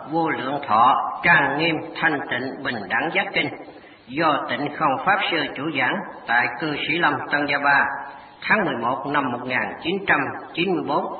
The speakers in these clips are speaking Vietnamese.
Vô Lượng Thọ Trang Nghiêm Thanh Tịnh Bình Đẳng Giác Kinh do Tịnh Không Pháp Sư chủ giảng tại Cư Sĩ Lâm Tân Gia Ba tháng 11 năm 1994.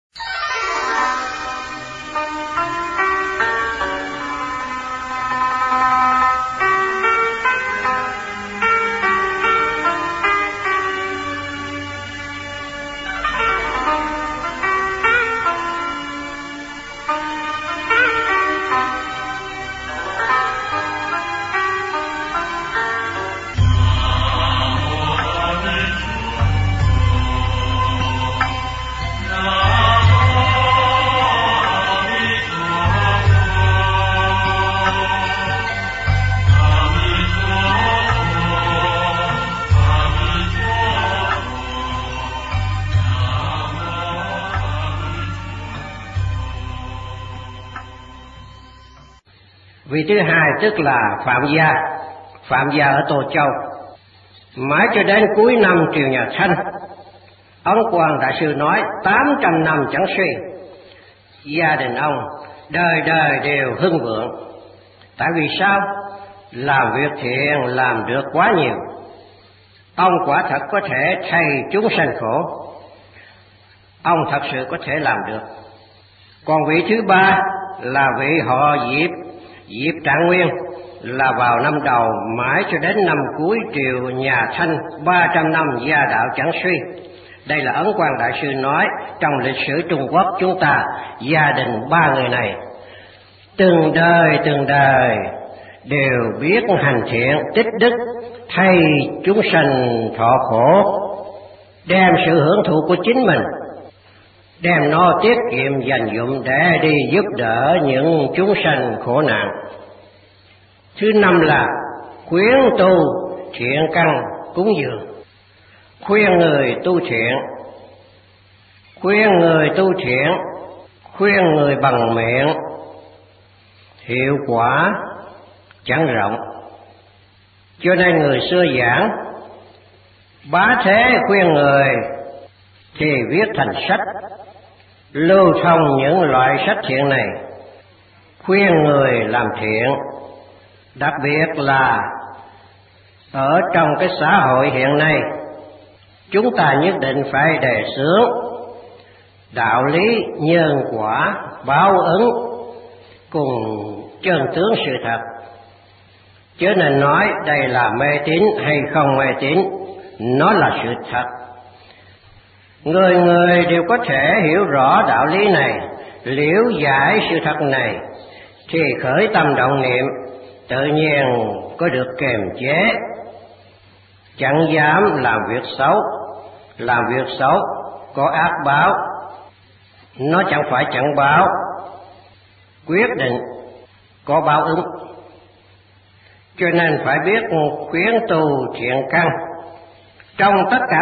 Vị thứ hai tức là Phạm Gia ở Tô Châu. Mãi cho đến cuối năm triều nhà Thanh, Ấn Quang Đại Sư nói 800 năm chẳng suy, gia đình ông đời đời đều hưng vượng. Tại vì sao? Làm việc thiện làm được quá nhiều. Ông quả thật có thể thay chúng sanh khổ, ông thật sự có thể làm được. Còn vị thứ ba là vị họ Diệp Trạng Nguyên, là vào năm đầu mãi cho đến năm cuối triều nhà Thanh 300 năm gia đạo chẳng suy. Đây là Ấn Quang Đại Sư nói trong lịch sử Trung Quốc chúng ta, gia đình ba người này từng đời đều biết hành thiện tích đức, thay chúng sanh thọ khổ, đem sự hưởng thụ của chính mình, đem nó tiết kiệm dành dụm để đi giúp đỡ những chúng sanh khổ nạn. Thứ năm là khuyến tu thiện căn cúng dường, khuyên người tu thiện, khuyên người bằng miệng, hiệu quả chẳng rộng. Cho nên người xưa giảng bá thế khuyên người thì viết thành sách, lưu thông những loại sách thiện này, khuyên người làm thiện. Đặc biệt là ở trong cái xã hội hiện nay, chúng ta nhất định phải đề xướng đạo lý nhân quả báo ứng cùng chân tướng sự thật. Chứ nên nói đây là mê tín hay không mê tín, nó là sự thật. Người người đều có thể hiểu rõ đạo lý này, liễu giải sự thật này, thì khởi tâm động niệm tự nhiên có được kiềm chế, chẳng dám làm việc xấu. Làm việc xấu có ác báo, nó chẳng phải chẳng báo, quyết định có báo ứng. Cho nên phải biết khuyến tu thiện căn. Trong tất cả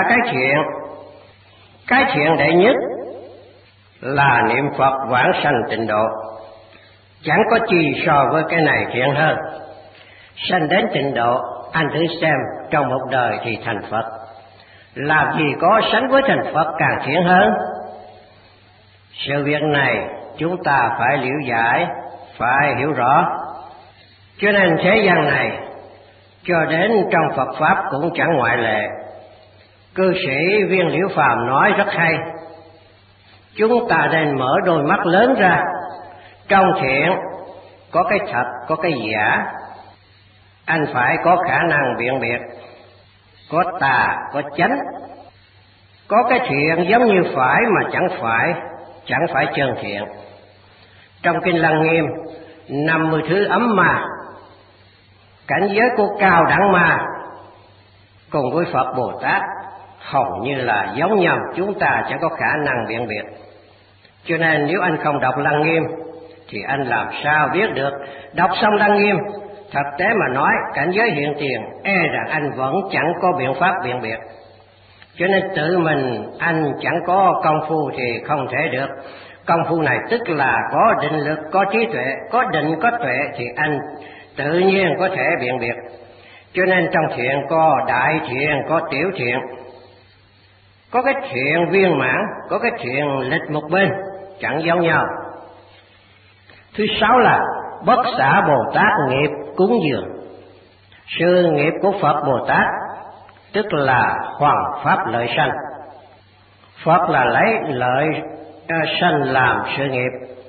cái thiện đệ nhất là niệm Phật vãng sanh tịnh độ. Chẳng có chi so với cái này thiện hơn. Sanh đến tịnh độ, anh thử xem trong một đời thì thành Phật, làm gì có sánh với thành Phật càng thiện hơn. Sự việc này chúng ta phải liễu giải, phải hiểu rõ. Cho nên thế gian này cho đến trong Phật Pháp cũng chẳng ngoại lệ. Cư sĩ Viên Liễu Phàm nói rất hay, chúng ta nên mở đôi mắt lớn ra. Trong thiện có cái thật, có cái giả. Anh phải có khả năng biện biệt, có tà, có chánh. Có cái thiện giống như phải mà chẳng phải chân thiện. Trong Kinh Lăng Nghiêm 50 thứ ấm ma, cảnh giới của cao đẳng ma cùng với Phật Bồ Tát hầu như là giống nhau, chúng ta chẳng có khả năng biện biệt. Cho nên nếu anh không đọc Lăng Nghiêm thì anh làm sao biết được. Đọc xong Lăng Nghiêm, thực tế mà nói cảnh giới hiện tiền rằng anh vẫn chẳng có biện pháp biện biệt. Cho nên tự mình anh chẳng có công phu thì không thể được. Công phu này tức là có định lực, có trí tuệ, có định có tuệ thì anh tự nhiên có thể biện biệt. Cho nên trong thiện có đại thiện, có tiểu thiện. Có cái thiện viên mãn, có cái thiện lệch một bên, chẳng giống nhau. Thứ sáu là Bất xả Bồ Tát nghiệp cúng dường. Sự nghiệp của Phật Bồ Tát tức là hoằng pháp lợi sanh. Phật là lấy lợi sanh làm sự nghiệp.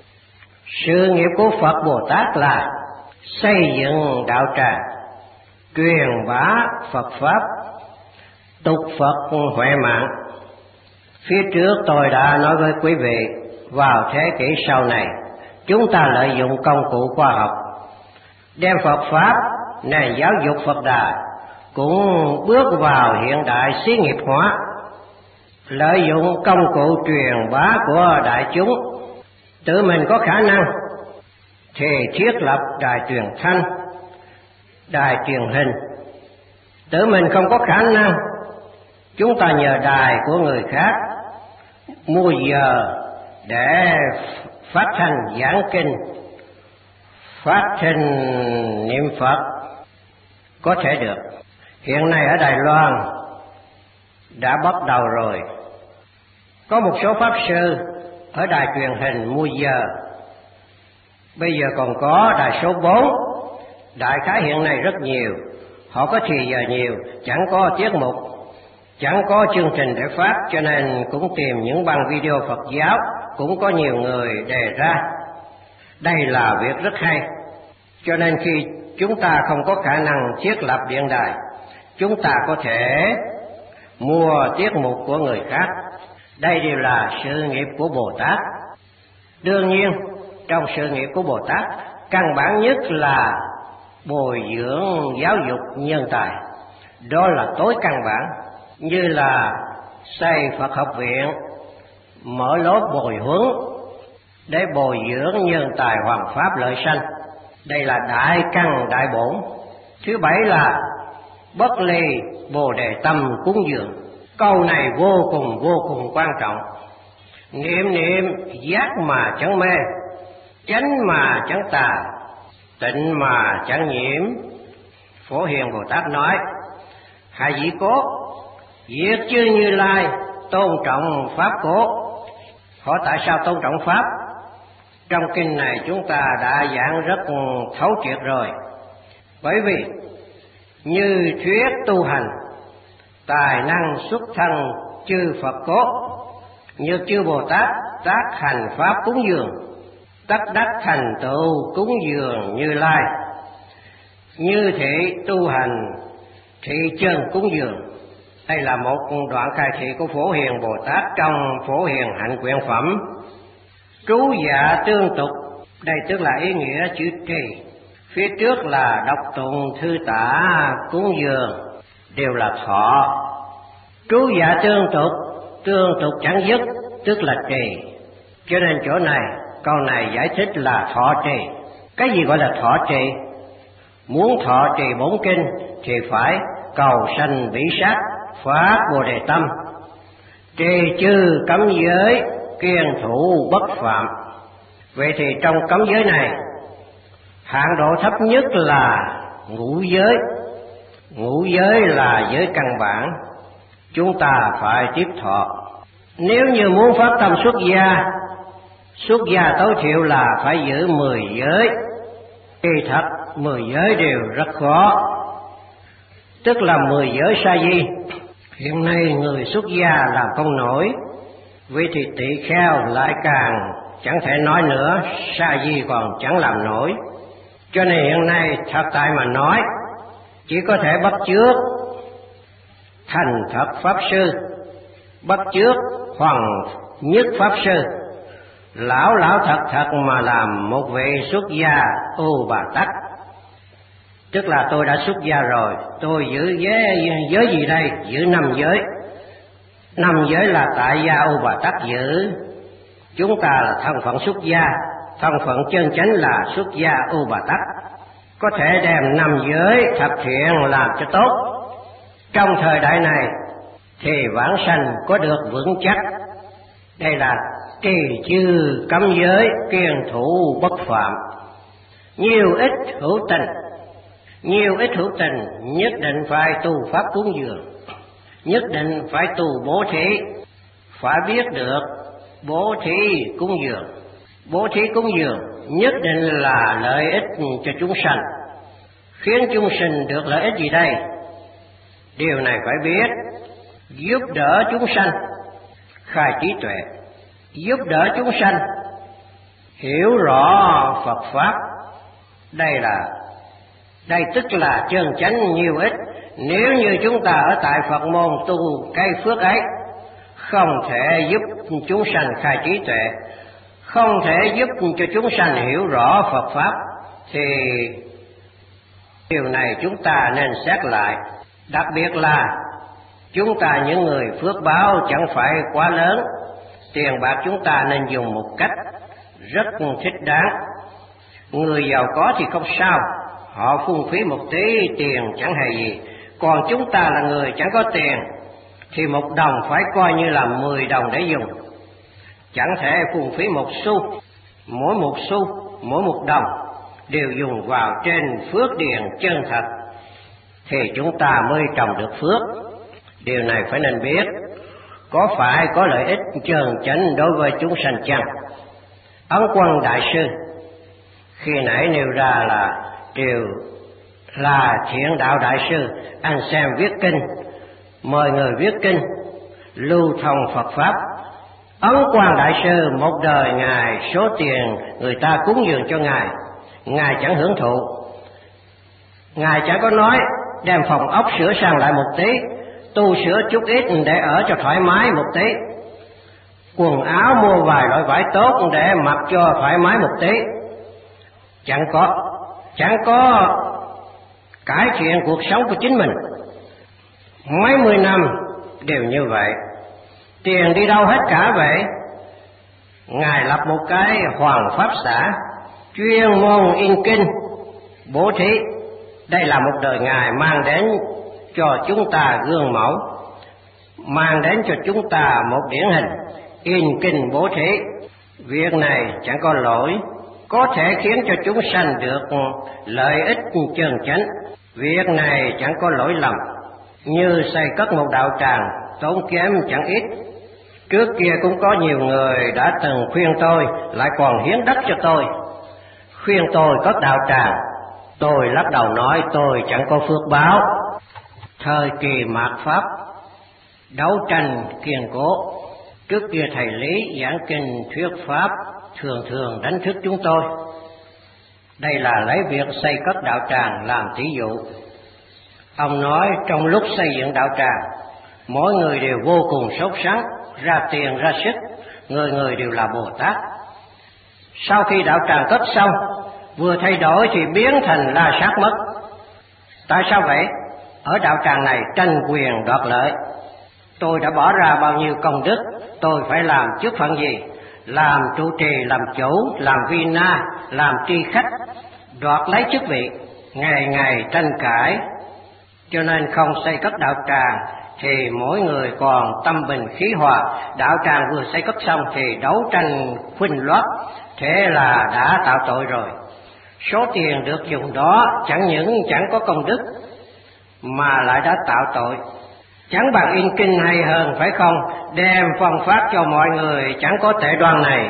Sự nghiệp của Phật Bồ Tát là xây dựng đạo tràng, truyền bá Phật pháp, tục Phật huệ mạng. Phía trước tôi đã nói với quý vị, vào thế kỷ sau này, chúng ta lợi dụng công cụ khoa học, đem Phật pháp, nền giáo dục Phật Đà cũng bước vào hiện đại xí nghiệp hóa, lợi dụng công cụ truyền bá của đại chúng. Tự mình có khả năng thì thiết lập đài truyền thanh, đài truyền hình. Tự mình không có khả năng, chúng ta nhờ đài của người khác mua giờ để phát thanh giảng kinh, phát thanh niệm Phật có thể được. Hiện nay ở Đài Loan đã bắt đầu rồi. Có một số pháp sư ở đài truyền hình mua giờ. Bây giờ còn có đài số 4, đại khái hiện nay rất nhiều. Họ có thì giờ nhiều, chẳng có tiết mục, chẳng có chương trình để phát, cho nên cũng tìm những băng video Phật giáo, cũng có nhiều người đề ra. Đây là việc rất hay. Cho nên khi chúng ta không có khả năng thiết lập điện đài, chúng ta có thể mua tiết mục của người khác. Đây đều là sự nghiệp của Bồ Tát. Đương nhiên, trong sự nghiệp của Bồ Tát, căn bản nhất là bồi dưỡng giáo dục nhân tài. Đó là tối căn bản, như là xây Phật học viện, mở lớp bồi huấn để bồi dưỡng nhân tài hoằng pháp lợi sanh. Đây là đại căn đại bổn. Thứ bảy là bất ly bồ đề tâm cúng dường. Câu này vô cùng quan trọng. Niệm niệm giác mà chẳng mê, chánh mà chẳng tà, tịnh mà chẳng nhiễm. Phổ Hiền Bồ Tát nói, hai vị cố việc chư Như Lai tôn trọng pháp cố. Hỏi tại sao tôn trọng pháp? Trong kinh này chúng ta đã giảng rất thấu triệt rồi. Bởi vì như thuyết tu hành, tài năng xuất thân chư Phật cố, như chư Bồ Tát tác hành pháp cúng dường, tất đắc thành tựu cúng dường Như Lai. Như thị tu hành, thị chân cúng dường. Đây là một đoạn khai thị của Phổ Hiền Bồ Tát trong Phổ Hiền Hạnh Quyển Phẩm. Trú dạ tương tục, đây tức là ý nghĩa chữ trì. Phía trước là đọc tụng thư tả cúng dường, đều là thọ. Trú dạ tương tục chẳng dứt, tức là trì. Cho nên chỗ này, câu này giải thích là thọ trì. Cái gì gọi là thọ trì? Muốn thọ trì bổn kinh thì phải cầu sanh bỉ sát, phát bồ đề tâm, trì chư cấm giới, kiêng thủ bất phạm. Vậy thì trong cấm giới này, hạng độ thấp nhất là ngũ giới. Ngũ giới là giới căn bản, chúng ta phải tiếp thọ. Nếu như muốn phát tâm xuất gia tối thiểu là phải giữ 10 giới. Kỳ thật 10 giới đều rất khó, tức là 10 giới sa di. Hiện nay người xuất gia làm không nổi, vì thì tỳ kheo lại càng chẳng thể nói nữa, sa di còn chẳng làm nổi. Cho nên hiện nay thật tại mà nói, chỉ có thể bắt chước thành thật pháp sư, bắt chước hoàng nhất pháp sư, lão thật mà làm một vị xuất gia U Bà Tắc. Tức là tôi đã xuất gia rồi, tôi giữ giới gì đây? Giữ 5 giới. 5 giới là tại gia U Bà Tắc giữ. Chúng ta là thân phận xuất gia, thân phận chân chánh là xuất gia U Bà Tắc. Có thể đem 5 giới thập thiện làm cho tốt. Trong thời đại này thì vãng sanh có được vững chắc. Đây là trì chư cấm giới, kiêng thủ bất phạm. Nhiều ít hữu tình, nhất định phải tu pháp cúng dường, nhất định phải tu bố thí, phải biết được bố thí cúng dường. Bố thí cúng dường nhất định là lợi ích cho chúng sanh. Khiến chúng sinh được lợi ích gì đây? Điều này phải biết, giúp đỡ chúng sanh khai trí tuệ, giúp đỡ chúng sanh hiểu rõ Phật Pháp. Đây tức là chân chánh nhiều ích. Nếu như chúng ta ở tại Phật môn tu cái phước ấy, không thể giúp chúng sanh khai trí tuệ, không thể giúp cho chúng sanh hiểu rõ Phật Pháp, thì điều này chúng ta nên xét lại. Đặc biệt là chúng ta những người phước báo chẳng phải quá lớn, tiền bạc chúng ta nên dùng một cách rất thích đáng. Người giàu có thì không sao, họ phung phí một tí tiền chẳng hề gì. Còn chúng ta là người chẳng có tiền thì một đồng phải coi như là 10 đồng để dùng. Chẳng thể phung phí một xu, mỗi một đồng đều dùng vào trên phước điền chân thật, thì chúng ta mới trồng được phước. Điều này phải nên biết, có phải có lợi ích chân chánh đối với chúng sanh chăng? Ấn Quân Đại Sư khi nãy nêu ra là Thiện Đạo Đại Sư, anh xem viết kinh, mời người viết kinh, lưu thông Phật Pháp. Ấn Quang Đại Sư một đời Ngài số tiền người ta cúng dường cho Ngài chẳng hưởng thụ. Ngài chẳng có nói đem phòng ốc sửa sang lại một tí, tu sửa chút ít để ở cho thoải mái một tí, quần áo mua vài loại vải tốt để mặc cho thoải mái một tí. Chẳng có cải thiện cuộc sống của chính mình. Mấy mươi năm đều như vậy, tiền đi đâu hết cả vậy. Ngài lập một cái Hoàng Pháp xã chuyên môn in kinh bố thí. Đây là một đời Ngài mang đến cho chúng ta gương mẫu, mang đến cho chúng ta một điển hình, in kinh bố thí. Việc này chẳng có lỗi, có thể khiến cho chúng sanh được lợi ích chân chánh. Việc này chẳng có lỗi lầm. Như xây cất một đạo tràng tốn kém chẳng ít. Trước kia cũng có nhiều người đã từng khuyên tôi, lại còn hiến đất cho tôi, khuyên tôi cất đạo tràng. Tôi lắc đầu nói tôi chẳng có phước báo. Thời kỳ mạt Pháp đấu tranh kiên cố, trước kia thầy Lý giảng kinh thuyết Pháp thường đánh thức chúng tôi. Đây là lấy việc xây cất đạo tràng làm thí dụ. Ông nói trong lúc xây dựng đạo tràng, mỗi người đều vô cùng sốt sắng, ra tiền ra sức, người đều là Bồ Tát. Sau khi đạo tràng cất xong, vừa thay đổi thì biến thành La Sát mất. Tại sao vậy? Ở đạo tràng này tranh quyền đoạt lợi. Tôi đã bỏ ra bao nhiêu công đức, tôi phải làm chức phận gì? Làm trụ trì, làm chủ, làm vi na, làm tri khách, đoạt lấy chức vị, ngày tranh cãi. Cho nên không xây cất đạo tràng thì mỗi người còn tâm bình khí hòa. Đạo tràng vừa xây cất xong thì đấu tranh khuynh loát, thế là đã tạo tội rồi. Số tiền được dùng đó chẳng những chẳng có công đức mà lại đã tạo tội. Chẳng bằng in kinh hay hơn, phải không? Đem phân phát cho mọi người chẳng có tệ đoan này.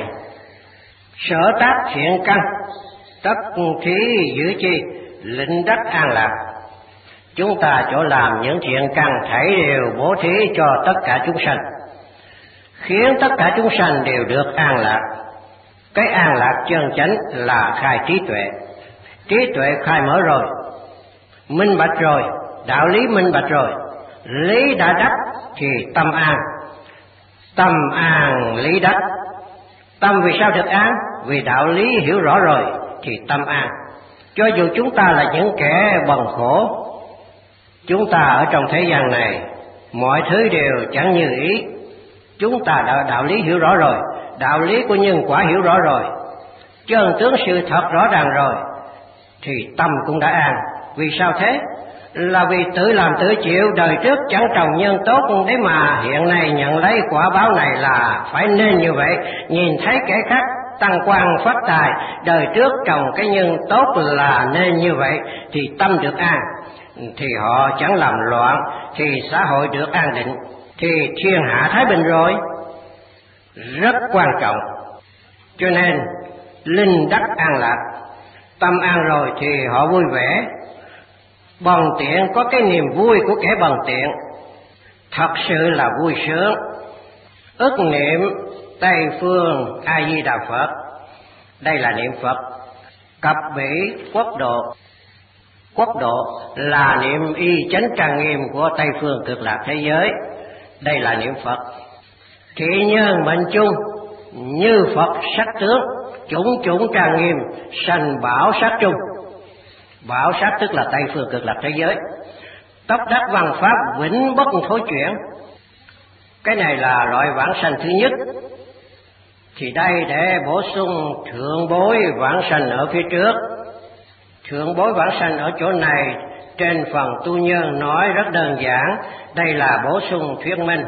Sở tác thiện căn, tất thí giữ chi, lĩnh đắc an lạc. Chúng ta chỗ làm những thiện căn thảy đều bố thí cho tất cả chúng sanh, khiến tất cả chúng sanh đều được an lạc. Cái an lạc chân chánh là khai trí tuệ. Trí tuệ khai mở rồi, minh bạch rồi, đạo lý minh bạch rồi, lý đã đắc thì tâm an. Tâm an lý đắc. Tâm vì sao được an? Vì đạo lý hiểu rõ rồi thì tâm an. Cho dù chúng ta là những kẻ bần khổ, chúng ta ở trong thế gian này mọi thứ đều chẳng như ý. Chúng ta đã đạo lý hiểu rõ rồi, đạo lý của nhân quả hiểu rõ rồi, chân tướng sự thật rõ ràng rồi, thì tâm cũng đã an. Vì sao thế? Là vì tự làm tự chịu, đời trước chẳng trồng nhân tốt, đấy mà hiện nay nhận lấy quả báo này là phải nên như vậy. Nhìn thấy kẻ khác tăng quan phát tài, đời trước trồng cái nhân tốt là nên như vậy, thì tâm được an, thì họ chẳng làm loạn, thì xã hội được an định, thì thiên hạ thái bình rồi. Rất quan trọng. Cho nên linh đắc an lạc. Tâm an rồi thì họ vui vẻ. Bần tiện có cái niềm vui của kẻ bần tiện, thật sự là vui sướng. Ức niệm Tây phương A Di Đà Phật, đây là niệm Phật. Cập bỉ quốc độ, quốc độ là niệm y chánh trang nghiêm của Tây phương cực lạc thế giới, đây là niệm Phật. Thị nhân mệnh chung như Phật sắc tướng, chủng chủng trang nghiêm, sanh bảo sát chung. Bảo sát tức là Tây phương cực lạc thế giới. Tốc đắc văn pháp vĩnh bất thối chuyển, cái này là loại vãng sanh thứ nhất. Thì đây để bổ sung thượng bối vãng sanh ở phía trước. Thượng bối vãng sanh ở chỗ này trên phần tu nhân nói rất đơn giản, đây là bổ sung thuyết minh.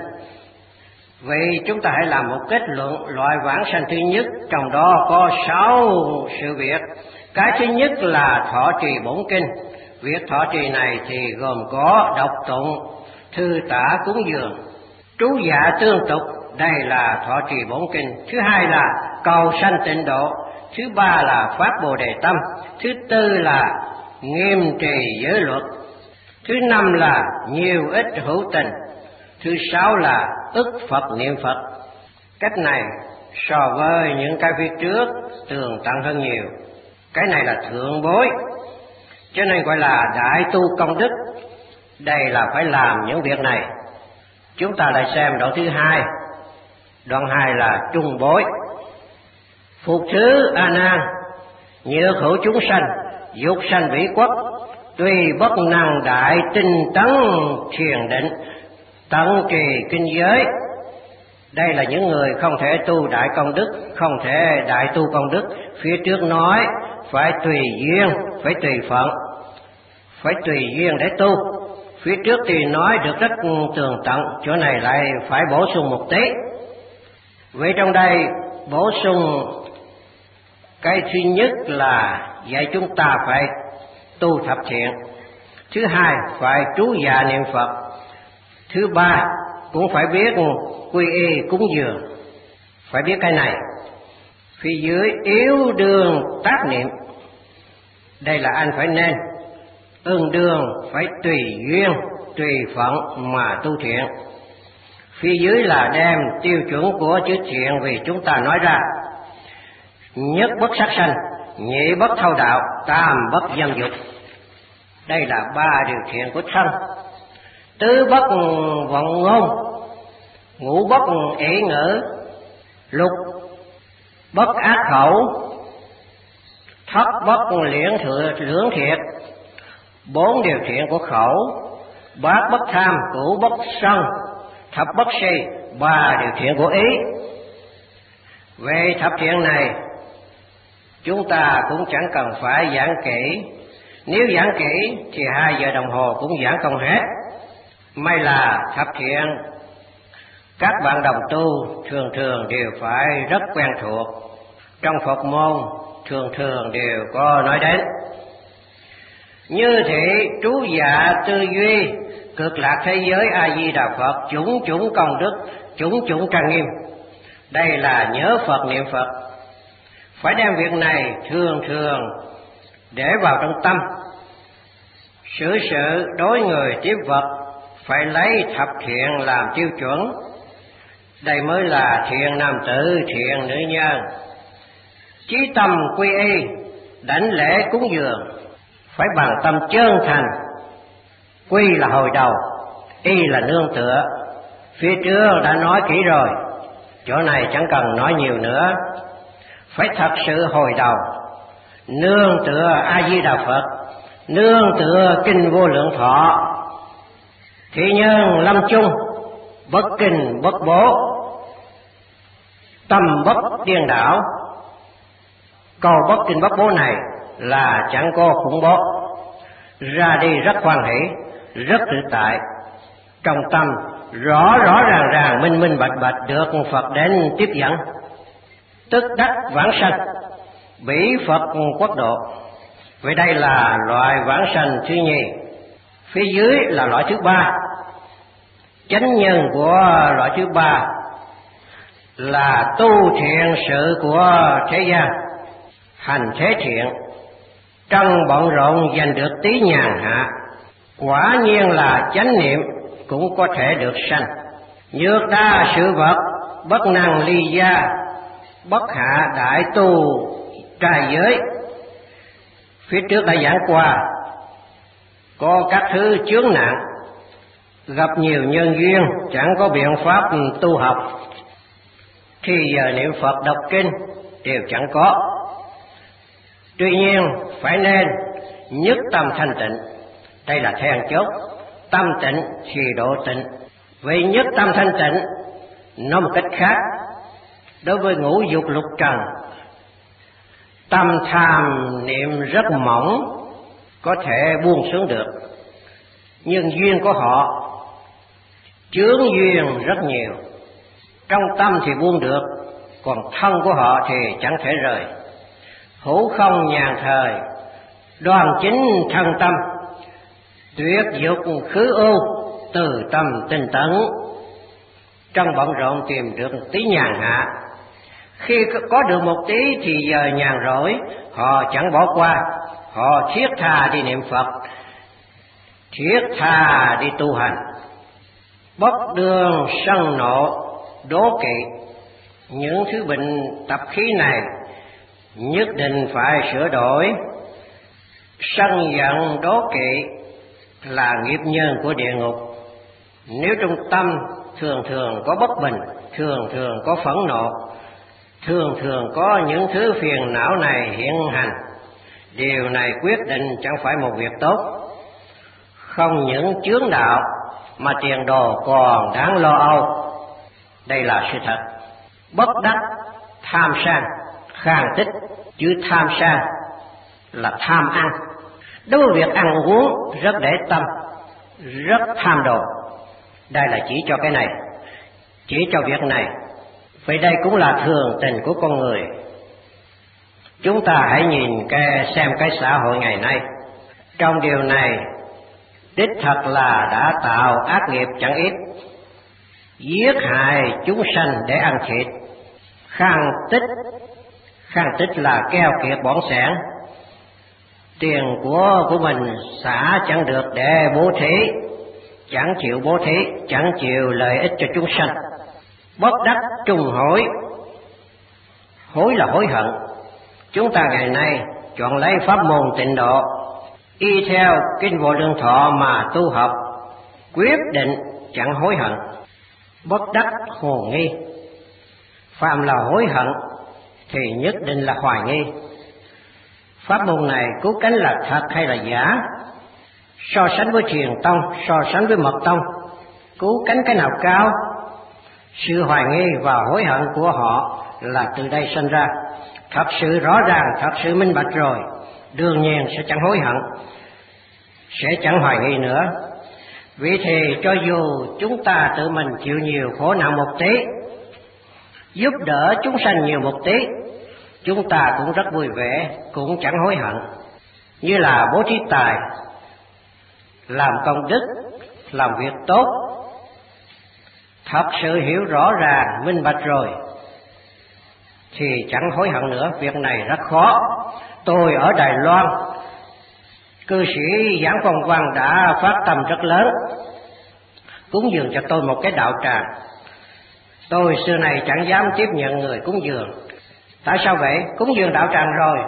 Vậy chúng ta hãy làm một kết luận loại vãng sanh thứ nhất, trong đó có 6 sự việc. Cái thứ nhất là thọ trì bổn kinh. Việc thọ trì này thì gồm có đọc tụng, thư tả cúng dường, trú dạ tương tục, đây là thọ trì bổn kinh. Thứ hai là cầu sanh tịnh độ. Thứ ba là phát bồ đề tâm. Thứ tư là nghiêm trì giới luật. Thứ năm là nhiều ít hữu tình. Thứ sáu là ức Phật niệm Phật. Cách này so với những cái phía trước tường tận hơn nhiều. Cái này là thượng bối, cho nên gọi là đại tu công đức. Đây là phải làm những việc này. Chúng ta lại xem đoạn thứ hai. Đoạn 2 là trung bối. Phục thứ A Nan, nhược hữu chúng sanh, dục sanh bỉ quốc, tuy bất năng đại tinh tấn thiền định, tận trì kinh giới. Đây là những người không thể tu đại công đức, không thể đại tu công đức. Phía trước nói phải tùy duyên, phải tùy phận, phải tùy duyên để tu. Phía trước thì nói được rất tường tận, chỗ này lại phải bổ sung một tí. Vậy trong đây bổ sung cái thứ nhất là dạy chúng ta phải tu thập thiện. Thứ hai phải trú dạ niệm Phật. Thứ ba cũng phải biết quy y cúng dường, phải biết cái này. Phía dưới yếu đương tác niệm, đây là anh phải nên ương đương, phải tùy duyên tùy phận mà tu thiện. Phía dưới là đem tiêu chuẩn của chữ thiện vì chúng ta nói ra. Nhất bất sát sanh, nhị bất thâu đạo, tam bất dâm dục. Đây là 3 điều thiện của thân. Tứ bất vọng ngôn, ngũ bất ỷ ngữ, lục bất ác khẩu, thất bất lưỡng thiệt. 4 điều thiện của khẩu, bát bất tham, cửu bất sân, thập bất si, 3 điều thiện của ý. Về thập thiện này chúng ta cũng chẳng cần phải giảng kỹ. Nếu giảng kỹ thì 2 giờ đồng hồ cũng giảng không hết. May là thập thiện các bạn đồng tu thường thường đều phải rất quen thuộc. Trong Phật môn thường thường đều có nói đến. Như thị trú dạ tư duy, cực lạc thế giới A Di Đà Phật, chủng chủng công đức, chủng chủng trang nghiêm. Đây là nhớ Phật niệm Phật. Phải đem việc này thường thường để vào trong tâm. Xử sự đối người tiếp vật phải lấy thập thiện làm tiêu chuẩn. Đây mới là thiện nam tử, thiện nữ nhân. Chí tâm quy y, đảnh lễ cúng dường, phải bằng tâm chân thành. Quy là hồi đầu, y là nương tựa. Phía trước đã nói kỹ rồi, chỗ này chẳng cần nói nhiều nữa. Phải thật sự hồi đầu, nương tựa A Di Đà Phật, nương tựa kinh vô lượng thọ. Thị nhân lâm chung, bất kinh bất bố, tâm bất điên đảo. Câu bất kinh bất bố này là chẳng có khủng bố, ra đi rất hoan hỷ, rất tự tại. Trong tâm rõ ràng minh bạch được Phật đến tiếp dẫn, tức đắc vãng sanh, bỉ Phật quốc độ. Vậy đây là loại vãng sanh thứ nhì. Phía dưới là loại thứ ba. Chánh nhân của loại thứ ba là tu thiện sự của thế gian. hành thế thiện, trong bận rộn giành được tí nhàn hạ, quả nhiên là chánh niệm cũng có thể được sanh. Nhược đa sự vật, bất năng ly gia, bất hạ đại tu trai giới. Phía trước đã giảng qua, có các thứ chướng nạn, gặp nhiều nhân duyên, chẳng có biện pháp tu học, thì giờ niệm Phật đọc kinh đều chẳng có. Tuy nhiên phải nên nhất tâm thanh tịnh, đây là then chốt. Tâm tịnh thì độ tịnh. Vì nhất tâm thanh tịnh, nói một cách khác, đối với ngũ dục lục trần, tâm tham niệm rất mỏng, có thể buông xuống được. Nhưng duyên của họ chướng duyên rất nhiều, trong tâm thì buông được, còn thân của họ thì chẳng thể rời. Hữu không nhàn thời, đoan chính thân tâm, tuyệt dục khứ ưu, từ tâm tinh tấn. Trong bận rộn tìm được tí nhàn hạ, khi có được một tí thì giờ nhàn rỗi, họ chẳng bỏ qua, họ thiết tha đi niệm Phật, thiết tha đi tu hành. Bất đương sân nộ đố kỵ, những thứ bệnh tập khí này nhất định phải sửa đổi. Sân giận đố kỵ là nghiệp nhân của địa ngục. Nếu trong tâm thường thường có bất bình, thường thường có phẫn nộ, thường thường có những thứ phiền não này hiện hành, điều này quyết định chẳng phải một việc tốt. Không những chướng đạo mà tiền đồ còn đáng lo âu. Đây là sự thật. Bất đắc tham sang, khang tích. Chữ tham sang là tham ăn. Đối với việc ăn uống rất để tâm, rất tham đồ. Đây là chỉ cho cái này, chỉ cho việc này. Vậy đây cũng là thường tình của con người. Chúng ta hãy nhìn xem cái xã hội ngày nay. Trong điều này đích thật là đã tạo ác nghiệp chẳng ít. Giết hại chúng sanh để ăn thịt. Khang tích là keo kiệt bỏng sẻn. Tiền của mình xả chẳng được để bố thí, chẳng chịu bố thí, chẳng chịu lợi ích cho chúng sanh. Bất đắc trùng hối, hối là hối hận. Chúng ta ngày nay chọn lấy pháp môn tịnh độ, y theo kinh Vô Lượng Thọ mà tu học, quyết định chẳng hối hận. Bất đắc hồ nghi, phạm là hối hận thì nhất định là hoài nghi. Pháp môn này cứu cánh là thật hay là giả? So sánh với Thiền Tông, so sánh với Mật Tông, cứu cánh cái nào cao? Sự hoài nghi và hối hận của họ là từ đây sinh ra. Thật sự rõ ràng, thật sự minh bạch rồi, đương nhiên sẽ chẳng hối hận, sẽ chẳng hoài nghi nữa. Vì thì cho dù chúng ta tự mình chịu nhiều khổ nạn một tí, giúp đỡ chúng sanh nhiều một tí, chúng ta cũng rất vui vẻ, cũng chẳng hối hận. Như là bố thí tài, làm công đức, làm việc tốt, thật sự hiểu rõ ràng, minh bạch rồi, thì chẳng hối hận nữa. Việc này rất khó. Tôi ở Đài Loan, cư sĩ Giảng Phong Văn đã phát tâm rất lớn, cúng dường cho tôi một cái đạo tràng. Tôi xưa này chẳng dám tiếp nhận người cúng dường. Tại sao vậy? Cúng dường đạo tràng rồi,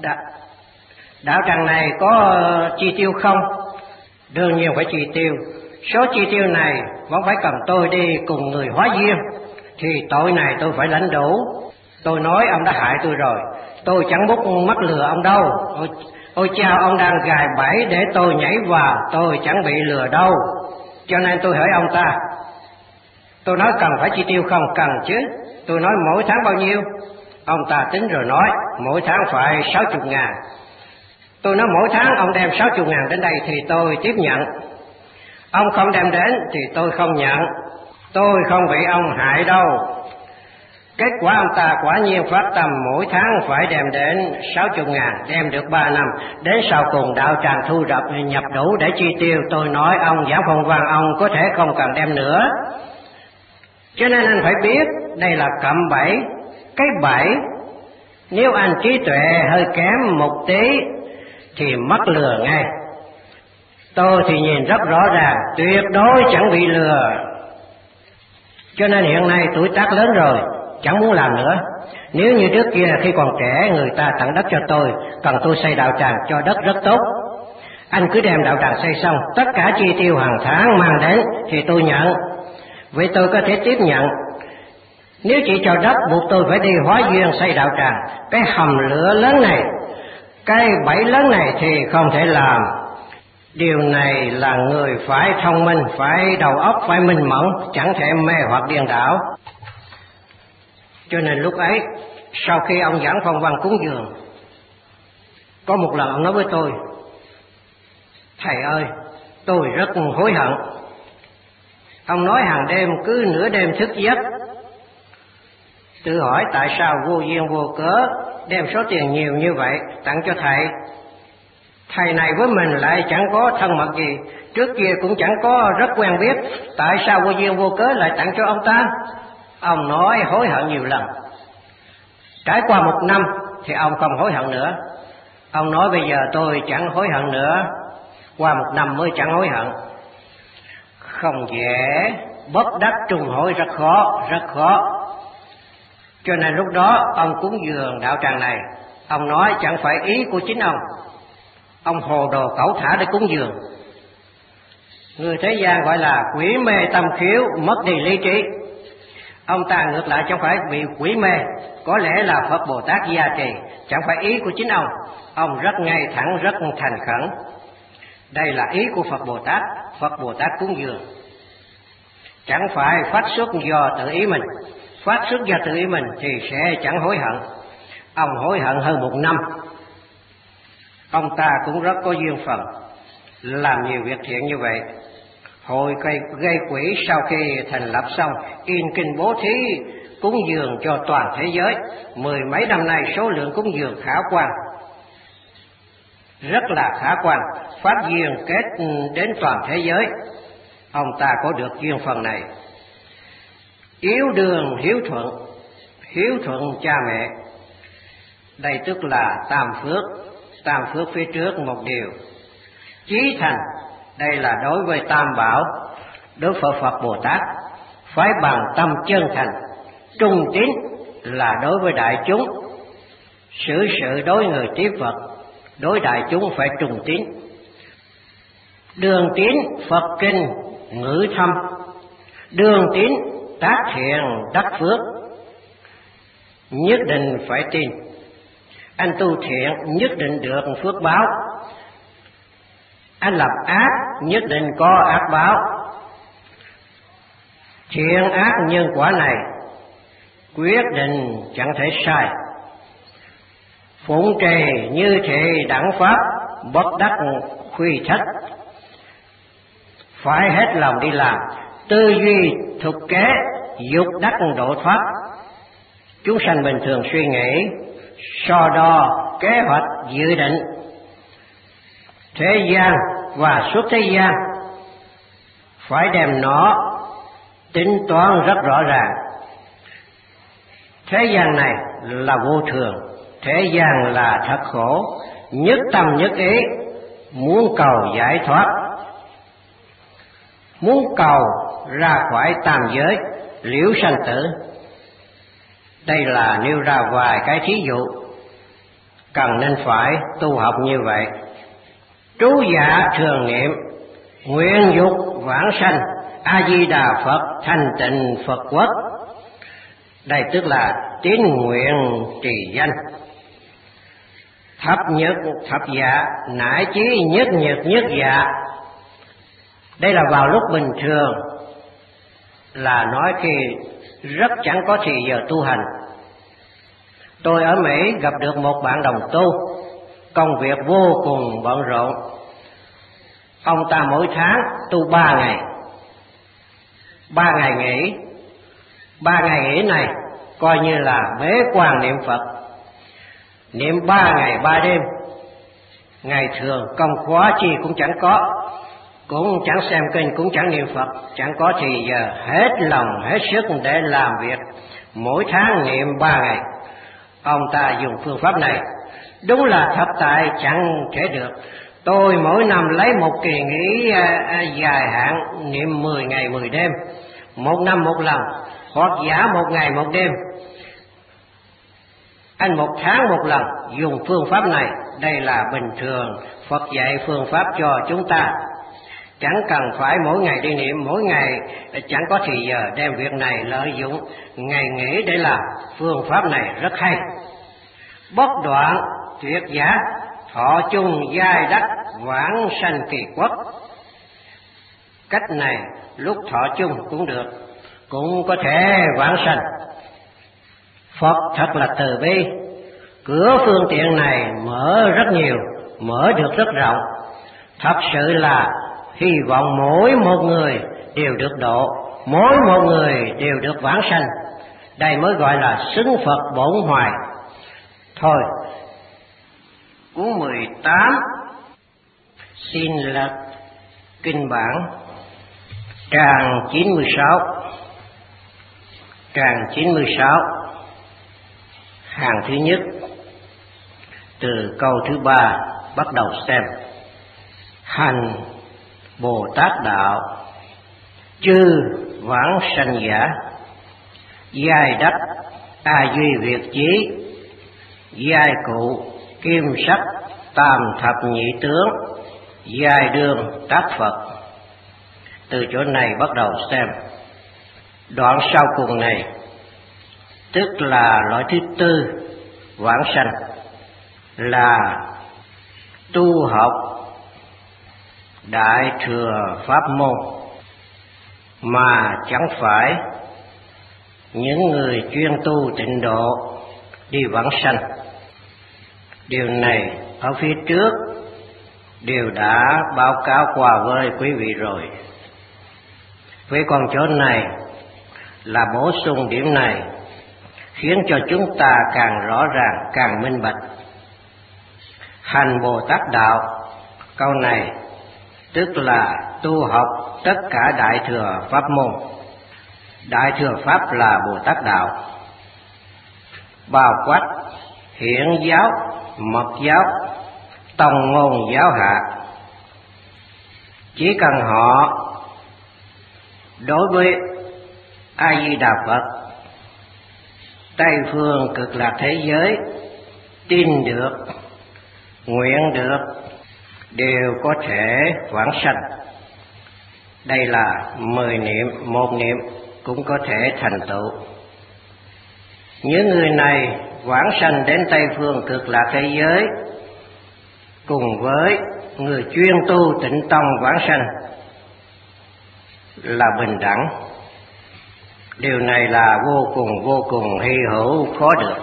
đạo tràng này có chi tiêu không? Đương nhiên phải chi tiêu. Số chi tiêu này vẫn phải cần tôi đi cùng người hóa duyên, thì tội này tôi phải lãnh đủ. Tôi nói ông đã hại tôi rồi, tôi chẳng mắc lừa ông đâu. Ôi chao, ông đang gài bẫy để tôi nhảy vào, tôi chẳng bị lừa đâu. Cho nên tôi hỏi ông ta, tôi nói cần phải chi tiêu không? Cần chứ. Tôi nói mỗi tháng bao nhiêu? Ông ta tính rồi nói mỗi tháng phải 60.000. Tôi nói mỗi tháng ông đem 60.000 đến đây thì tôi tiếp nhận. Ông không đem đến thì tôi không nhận. Tôi không bị ông hại đâu. Kết quả ông ta quả nhiên phát tâm mỗi tháng phải đem đến 60.000, đem được 3 năm. Đến sau cùng đạo tràng thu nhập đủ để chi tiêu. Tôi nói ông Giảng Phong Văn, ông có thể không cần đem nữa. Cho nên anh phải biết đây là cạm bẫy. Cái bẫy Nếu anh trí tuệ hơi kém một tí thì mắc lừa ngay. Tôi thì nhìn rất rõ ràng, tuyệt đối chẳng bị lừa. Cho nên hiện nay tuổi tác lớn rồi, chẳng muốn làm nữa. Nếu như trước kia khi còn trẻ người ta tặng đất cho tôi, cần tôi xây đạo tràng cho đất rất tốt. Anh cứ đem đạo tràng xây xong, tất cả chi tiêu hàng tháng mang đến thì tôi nhận. Vậy tôi có thể tiếp nhận. Nếu chỉ cho đất buộc tôi phải đi Hóa Duyên xây đạo tràng, cái hầm lửa lớn này, cái bẫy lớn này thì không thể làm. Điều này là người phải thông minh, phải đầu óc phải minh mẫn, chẳng thể mê hoặc điên đảo. Cho nên lúc ấy, sau khi ông giảng phong văn cúng dường, có một lần ông nói với tôi: thầy ơi, tôi rất hối hận. Ông nói hàng đêm cứ nửa đêm thức giấc, tự hỏi tại sao vô duyên vô cớ đem số tiền nhiều như vậy tặng cho thầy. Thầy này với mình lại chẳng có thân mật gì, trước kia cũng chẳng có rất quen biết, tại sao vô duyên vô cớ lại tặng cho ông ta? Ông nói hối hận nhiều lần. Trải qua 1 năm thì ông không hối hận nữa. Ông nói bây giờ tôi chẳng hối hận nữa, qua 1 năm mới chẳng hối hận. Không dễ, bất đắc trùng hối rất khó, rất khó. Cho nên lúc đó ông cúng dường đạo tràng này, ông nói chẳng phải ý của chính ông hồ đồ cẩu thả để cúng dường. Người thế gian gọi là quỷ mê tâm khiếu, mất đi lý trí. Ông ta ngược lại chẳng phải bị quỷ mê, có lẽ là Phật Bồ Tát gia trì, chẳng phải ý của chính ông rất ngay thẳng, rất thành khẩn. Đây là ý của Phật Bồ Tát cúng dường. Chẳng phải phát xuất do tự ý mình, phát xuất do tự ý mình thì sẽ chẳng hối hận. Ông hối hận hơn 1 năm. Ông ta cũng rất có duyên phận, làm nhiều việc thiện như vậy. Hội gây quỹ sau khi thành lập xong, in kinh bố thí cúng dường cho toàn thế giới. 10 mấy năm nay số lượng cúng dường khả quan, rất là khả quan, phát duyên kết đến toàn thế giới. Ông ta có được duyên phần này. Yếu đường hiếu thuận cha mẹ. Đây tức là tam phước phía trước một điều. Chí thành, đây là đối với tam bảo, đối với Phật Bồ Tát phải bằng tâm chân thành. Trung tín là đối với đại chúng, xử sự đối người tiếp Phật, đối đại chúng phải trung tín. Đường tín Phật kinh ngữ thâm, đường tín tác thiện đắc phước. Nhất định phải tin, anh tu thiện nhất định được phước báo, anh làm ác nhất định có ác báo. Thiện ác nhân quả này quyết định chẳng thể sai. Phụng trì như thị đẳng pháp, bất đắc khuy thách. Phải hết lòng đi làm, tư duy thực kế, dục đắc độ thoát. Chúng sanh bình thường suy nghĩ, so đo, kế hoạch, dự định. Thế gian và suốt thế gian phải đem nó tính toán rất rõ ràng. Thế gian này là vô thường, thế gian là thật khổ, nhất tâm nhất ý muốn cầu giải thoát, muốn cầu ra khỏi tam giới liễu sanh tử. Đây là nêu ra vài cái thí dụ cần nên phải tu học như vậy. Trú dạ thường niệm, nguyện dục vãng sanh, A Di Đà Phật thanh tịnh Phật quốc. Đây tức là tín nguyện trì danh. Thập nhật thập dạ, nải chí nhất nhật nhất dạ. Đây là vào lúc bình thường, là nói khi rất chẳng có thì giờ tu hành. Tôi ở Mỹ gặp được một bạn đồng tu, công việc vô cùng bận rộn. Ông ta mỗi tháng tu 3 ngày, 3 ngày nghỉ. 3 ngày nghỉ này coi như là bế quan niệm Phật, niệm 3 ngày 3 đêm. Ngày thường công khóa chi cũng chẳng có, cũng chẳng xem kinh, cũng chẳng niệm Phật, chẳng có thì giờ hết lòng hết sức để làm việc. Mỗi tháng niệm 3 ngày, Ông ta dùng phương pháp này, đúng là thất tại chẳng thể được. Tôi mỗi năm lấy một kỳ nghỉ dài hạn, niệm 10 ngày 10 đêm, một năm một lần, hoặc giả một ngày một đêm. Anh một tháng một lần dùng phương pháp này, đây là bình thường. Phật dạy phương pháp cho chúng ta, chẳng cần phải mỗi ngày đi niệm, mỗi ngày chẳng có thì giờ đem việc này lợi dụng ngày nghỉ để làm. Phương pháp này rất hay, bất đoạn tuyệt giả, thọ chung giai đắc, vãng sanh kỳ quốc. Cách này lúc thọ chung cũng được, cũng có thể vãng sanh. Phật thật là từ bi, cửa phương tiện này mở rất nhiều, mở được rất rộng. Thật sự là hy vọng mỗi một người đều được độ, mỗi một người đều được vãng sanh. Đây mới gọi là xứng Phật bổn hoài. Thôi, cuốn 18 xin lật kinh bản trang 96, trang 96, hàng thứ nhất, từ câu thứ 3 bắt đầu xem. Hành Bồ Tát đạo, chư vãng sanh giả, giai đắc a duy việt chí, giai cụ kim sắc tam thập nhị tướng, giai đương tác Phật. Từ chỗ này bắt đầu xem. Đoạn sau cùng này tức là loại thứ tư vãng sanh, là tu học đại thừa pháp môn mà chẳng phải những người chuyên tu tịnh độ đi vãng sanh. Điều này ở phía trước đều đã báo cáo qua với quý vị rồi. Với con chỗ này là bổ sung điểm này, khiến cho chúng ta càng rõ ràng, càng minh bạch. Hành Bồ Tát đạo, câu này tức là tu học tất cả đại thừa pháp môn. Đại thừa pháp là Bồ Tát đạo, bao quát hiển giáo, mật giáo, tông môn giáo hạ. Chỉ cần họ đối với A Di Đà Phật, Tây phương cực lạc thế giới tin được, nguyện được, đều có thể vãng sanh. Đây là 10 niệm, một niệm cũng có thể thành tựu. Những người này vãng sanh đến Tây phương cực lạc thế giới cùng với người chuyên tu tịnh tông vãng sanh là bình đẳng. Điều này là vô cùng hy hữu, khó được.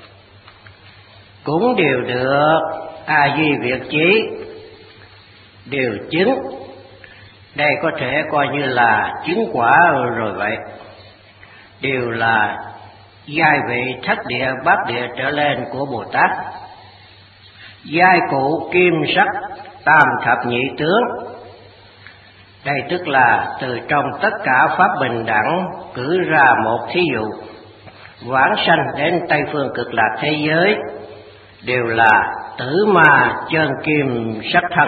Cũng đều được A Di Việt chí đều chứng. Đây có thể coi như là chứng quả rồi vậy. Đều là giai vị thất địa bát địa trở lên của Bồ Tát. Giai cụ kim sắc tam thập nhị tướng, đây tức là từ trong tất cả pháp bình đẳng cử ra một thí dụ. Vãng sanh đến Tây phương cực lạc thế giới đều là tử ma chân kim sắc thân,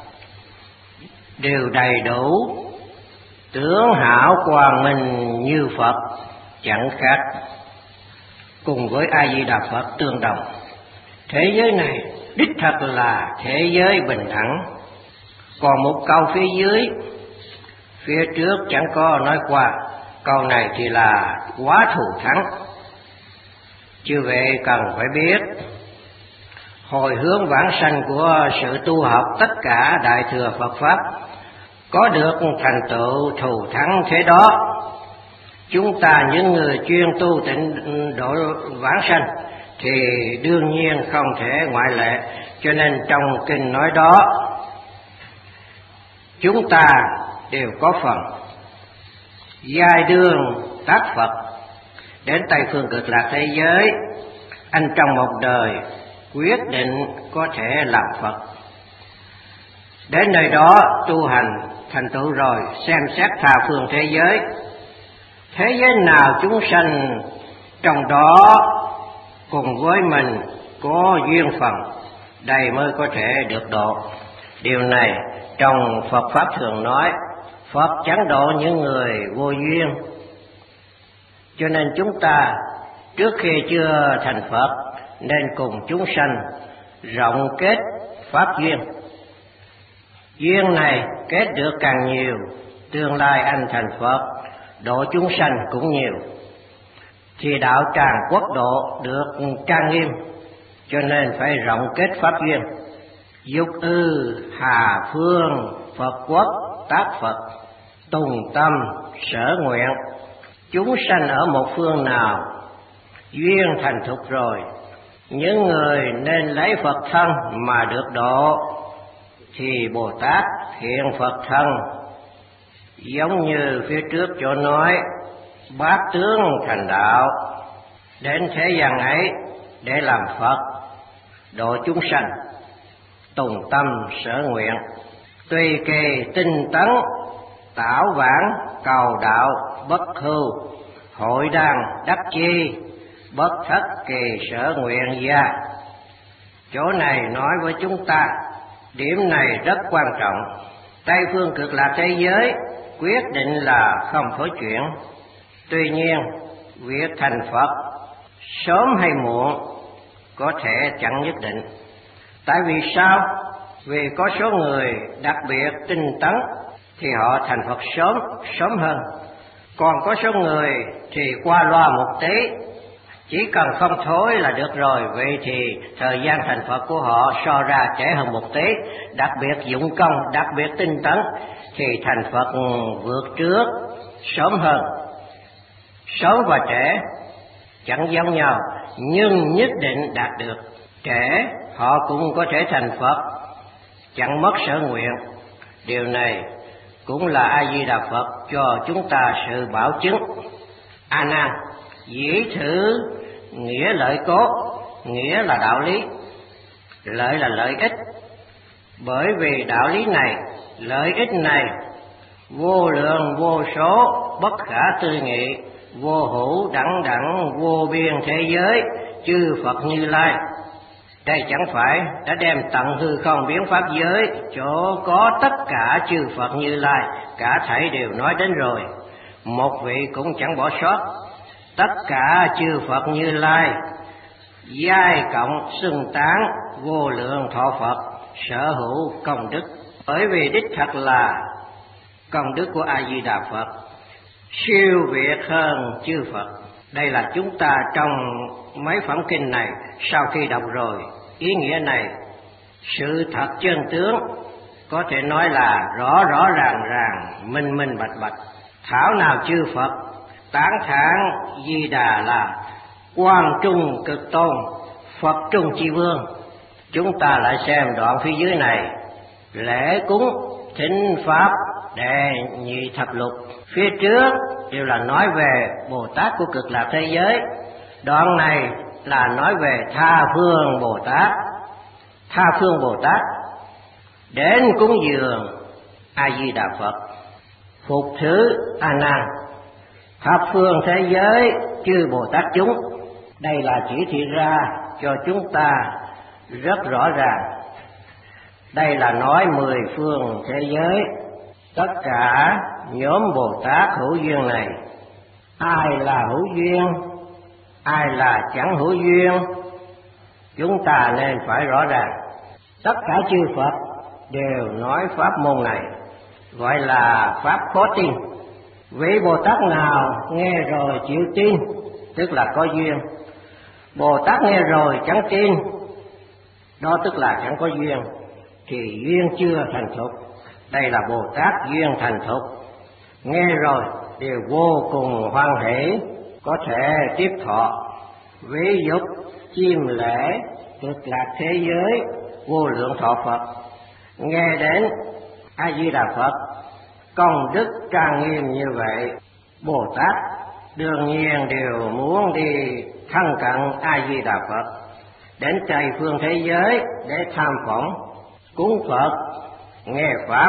đều đầy đủ, tướng hảo quang minh như Phật, chẳng khác, cùng với A Di Đà Phật tương đồng. Thế giới này đích thật là thế giới bình đẳng. Còn một câu phía dưới, phía trước chẳng có nói qua, câu này thì là quá thù thắng. Chư vị cần phải biết, hồi hướng vãng sanh của sự tu học tất cả đại thừa Phật pháp có được thành tựu thù thắng thế đó. Chúng ta những người chuyên tu tịnh độ vãng sanh thì đương nhiên không thể ngoại lệ. Cho nên trong kinh nói đó, chúng ta đều có phần. Giai đương tác Phật, đến Tây phương cực lạc thế giới, anh trong một đời quyết định có thể làm Phật. Đến nơi đó tu hành thành tựu rồi, xem xét tha phương thế giới. Thế giới nào chúng sanh trong đó cùng với mình có duyên phần, đây mới có thể được độ. Điều này trong Phật Pháp thường nói, Phật chẳng độ những người vô duyên. Cho nên chúng ta trước khi chưa thành Phật nên cùng chúng sanh rộng kết pháp duyên. Duyên này kết được càng nhiều, tương lai anh thành Phật, độ chúng sanh cũng nhiều, thì đạo tràng quốc độ được trang nghiêm. Cho nên phải rộng kết pháp duyên. Dục ư hà phương Phật quốc tác Phật, tùng tâm sở nguyện. Chúng sanh ở một phương nào duyên thành thục rồi, những người nên lấy Phật thân mà được độ, thì Bồ Tát hiện Phật thân. Giống như phía trước chỗ nói, bát tướng thành đạo, đến thế gian ấy để làm Phật, độ chúng sanh, tùng tâm sở nguyện. Tuy kỳ tinh tấn, tảo vãng cầu đạo bất hưu, hội đàn đắc chi, bất thất kỳ sở nguyện gia. Chỗ này nói với chúng ta, điểm này rất quan trọng. Tây phương cực lạc thế giới quyết định là không có chuyện. Tuy nhiên, việc thành Phật sớm hay muộn có thể chẳng nhất định. Tại vì sao? Vì có số người đặc biệt tinh tấn thì họ thành Phật sớm hơn. Còn có số người thì qua loa một tí, chỉ cần không thối là được rồi. Vậy thì thời gian thành Phật của họ so ra trễ hơn một tí. Đặc biệt dụng công, đặc biệt tinh tấn thì thành Phật vượt trước, sớm hơn. Sớm và trễ chẳng giống nhau, nhưng nhất định đạt được. Trễ họ cũng có thể thành Phật, chẳng mất sở nguyện. Điều này cũng là A Di Đà Phật cho chúng ta sự bảo chứng. A Nan, dĩ thử nghĩa lợi cốt, nghĩa là đạo lý, lợi là lợi ích. Bởi vì đạo lý này, lợi ích này vô lượng vô số, bất khả tư nghị, vô hữu đẳng đẳng vô biên thế giới chư Phật Như Lai. Đây chẳng phải đã đem tận hư không biến pháp giới, chỗ có tất cả chư Phật Như Lai, cả thảy đều nói đến rồi, một vị cũng chẳng bỏ sót. Tất cả chư Phật Như Lai giai cộng xưng tán vô lượng thọ Phật, sở hữu công đức. Bởi vì đích thật là công đức của A Di Đà Phật siêu việt hơn chư Phật. Đây là chúng ta trong mấy phẩm kinh này sau khi đọc rồi, ý nghĩa này sự thật chân tướng có thể nói là rõ ràng, minh bạch bạch. Thảo nào chư Phật tán thán Di Đà là quang trung cực tôn, Phật trung chi vương. Chúng ta lại xem đoạn phía dưới này, lễ cúng thính pháp đệ nhị thập lục. Phía trước đều là nói về Bồ Tát của cực lạc thế giới, đoạn này là nói về tha phương Bồ Tát. Tha phương Bồ Tát đến cúng dường A Di Đà Phật, phục thứ A Nan, thập phương thế giới chư Bồ Tát chúng. Đây là chỉ thị ra cho chúng ta rất rõ ràng. Đây là nói 10 phương thế giới, tất cả nhóm Bồ Tát hữu duyên này, ai là hữu duyên, ai là chẳng hữu duyên, chúng ta nên phải rõ ràng. Tất cả chư Phật đều nói pháp môn này, gọi là pháp khó tin. Vị Bồ Tát nào nghe rồi chịu tin, tức là có duyên. Bồ Tát nghe rồi chẳng tin, đó tức là chẳng có duyên, thì duyên chưa thành thục. Đây là Bồ Tát duyên thành thục, nghe rồi đều vô cùng hoan hỷ, có thể tiếp thọ. Ví dụ chiêm lễ cực lạc thế giới vô lượng thọ Phật, nghe đến A Di Đà Phật công đức trang nghiêm như vậy, Bồ Tát đương nhiên đều muốn đi thân cận A Di Đà Phật, đến Tây phương thế giới để tham phỏng, cúng Phật, nghe pháp.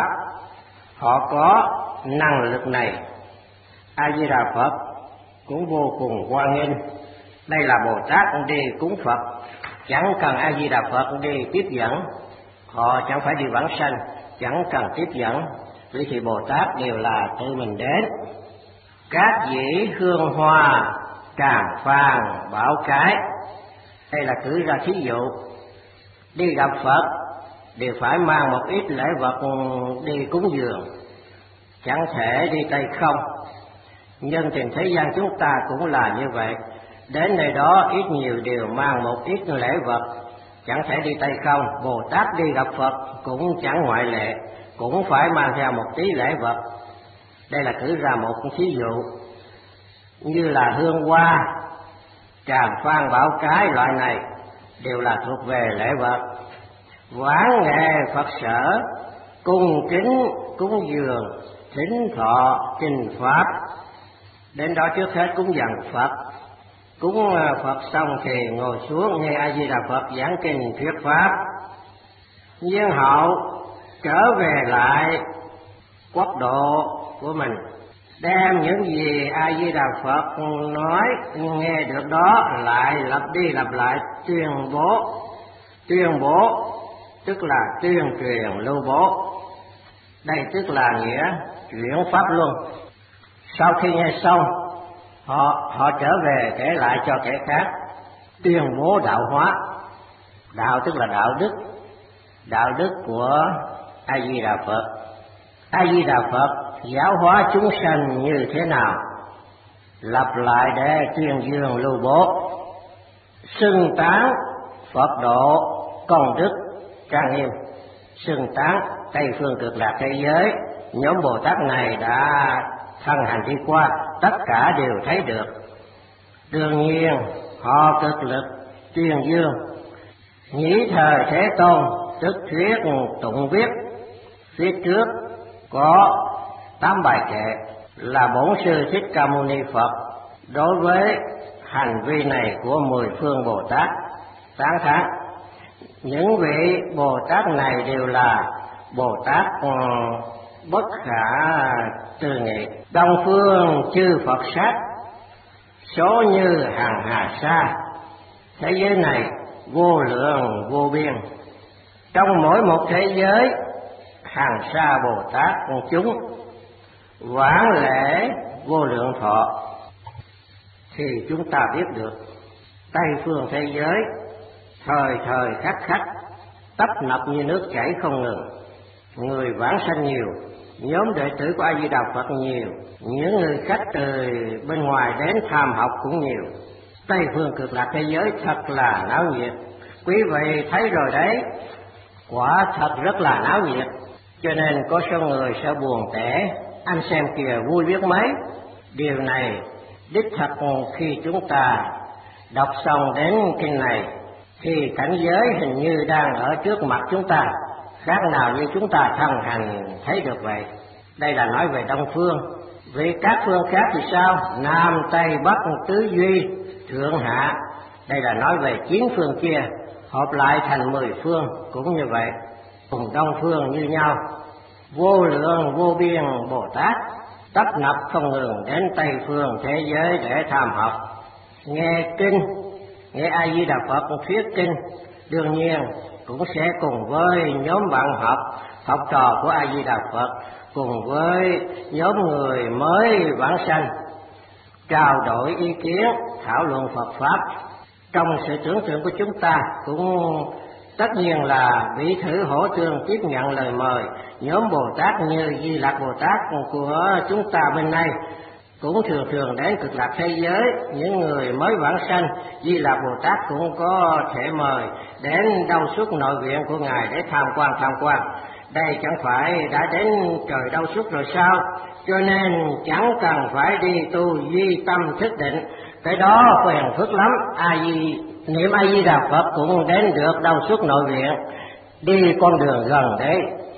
Họ có năng lực này, A Di Đà Phật cũng vô cùng hoan nghênh. Đây là Bồ Tát đi cúng Phật, chẳng cần A Di Đà Phật đi tiếp dẫn, họ chẳng phải đi vãng sanh, chẳng cần tiếp dẫn, vì thì Bồ Tát đều là tự mình đến. Các dĩ hương hoa tràng phan bảo cái, đây là cử ra thí dụ. Đi gặp Phật đều phải mang một ít lễ vật đi cúng dường, chẳng thể đi tay không. Nhân tình thế gian chúng ta cũng là như vậy, đến nơi đó ít nhiều đều mang một ít lễ vật, chẳng thể đi tay không. Bồ Tát đi gặp Phật cũng chẳng ngoại lệ, cũng phải mang theo một tí lễ vật. Đây là cử ra một thí dụ. Như là hương hoa, tràng phan bảo cái loại này đều là thuộc về lễ vật. Quán nghe Phật sở, cung kính cúng dường, thính thọ trình pháp. Đến đó trước hết cúng dường Phật. Cúng Phật xong thì ngồi xuống nghe A Di Đà Phật giảng kinh thuyết pháp. Nhiên hậu trở về lại quốc độ của mình, đem những gì A Di Đà Phật nói nghe được đó lại lặp đi lặp lại tuyên bố. Tuyên bố tức là tuyên truyền lưu bố, đây tức là nghĩa chuyển pháp luân. Sau khi nghe xong, họ trở về kể lại cho kẻ khác, tuyên bố đạo hóa. Đạo tức là đạo đức của A Di Đà Phật. A Di Đà Phật giáo hóa chúng sanh như thế nào, lặp lại để tuyên dương lưu bố. Xưng tán Phật độ công đức trang nghiêm. Xưng tán Tây phương cực lạc thế giới, nhóm Bồ Tát này đã thân hành đi qua, tất cả đều thấy được. Đương nhiên họ cực lực tuyên dương. Nhĩ thời Thế Tôn tức thuyết tụng viết, phía trước có 8 bài kệ là Bổn Sư Thích Ca Mâu Ni Phật đối với hành vi này của 10 phương Bồ Tát tán thán. Những vị Bồ Tát này đều là Bồ Tát bất khả tư nghị. Đông phương chư Phật sát, số như hàng hà sa. Thế giới này vô lượng vô biên, trong mỗi một thế giới hàng sa Bồ Tát chúng, vãng lễ vô lượng thọ. Thì chúng ta biết được Tây phương thế giới thời thời khắc khắc tấp nập như nước chảy không ngừng, người vãng sanh nhiều, nhóm đệ tử của A Di Đà Phật nhiều, những người khách từ bên ngoài đến tham học cũng nhiều. Tây phương cực lạc thế giới thật là náo nhiệt, quý vị thấy rồi đấy, quả thật rất là náo nhiệt. Cho nên có số người sẽ buồn tẻ, anh xem kìa vui biết mấy. Điều này đích thật khi chúng ta đọc xong đến kinh này thì cảnh giới hình như đang ở trước mặt chúng ta, khác nào như chúng ta thân hành thấy được vậy. Đây là nói về Đông phương. Vì các phương khác thì sao? Nam, Tây, Bắc, Tứ Duy, Thượng Hạ. Đây là nói về 9 phương kia, hợp lại thành 10 phương cũng như vậy, cùng Đông phương như nhau. Vô lượng vô biên Bồ Tát tấp nập không ngừng đến Tây phương thế giới để tham học, nghe kinh, nghe A Di Đà Phật thuyết kinh. Đương nhiên cũng sẽ cùng với nhóm bạn học trò của A Di Đà Phật, cùng với nhóm người mới vãng sanh trao đổi ý kiến, thảo luận Phật pháp. Trong sự tưởng tượng của chúng ta cũng tất nhiên là vị thử hỗ tương tiếp nhận lời mời. Nhóm Bồ Tát như Di Lặc Bồ Tát của chúng ta bên này cũng thường thường đến cực lạc thế giới. Những người mới vãng sanh, Di Lặc Bồ Tát cũng có thể mời đến Đau Xuất nội viện của Ngài để tham quan. Đây chẳng phải đã đến trời Đau Xuất rồi sao? Cho nên chẳng cần phải đi tu duy tâm thức định, cái đó phiền phức lắm. Niệm A Di Đà Phật cũng đến được Đau Xuất nội viện, đi con đường gần đấy.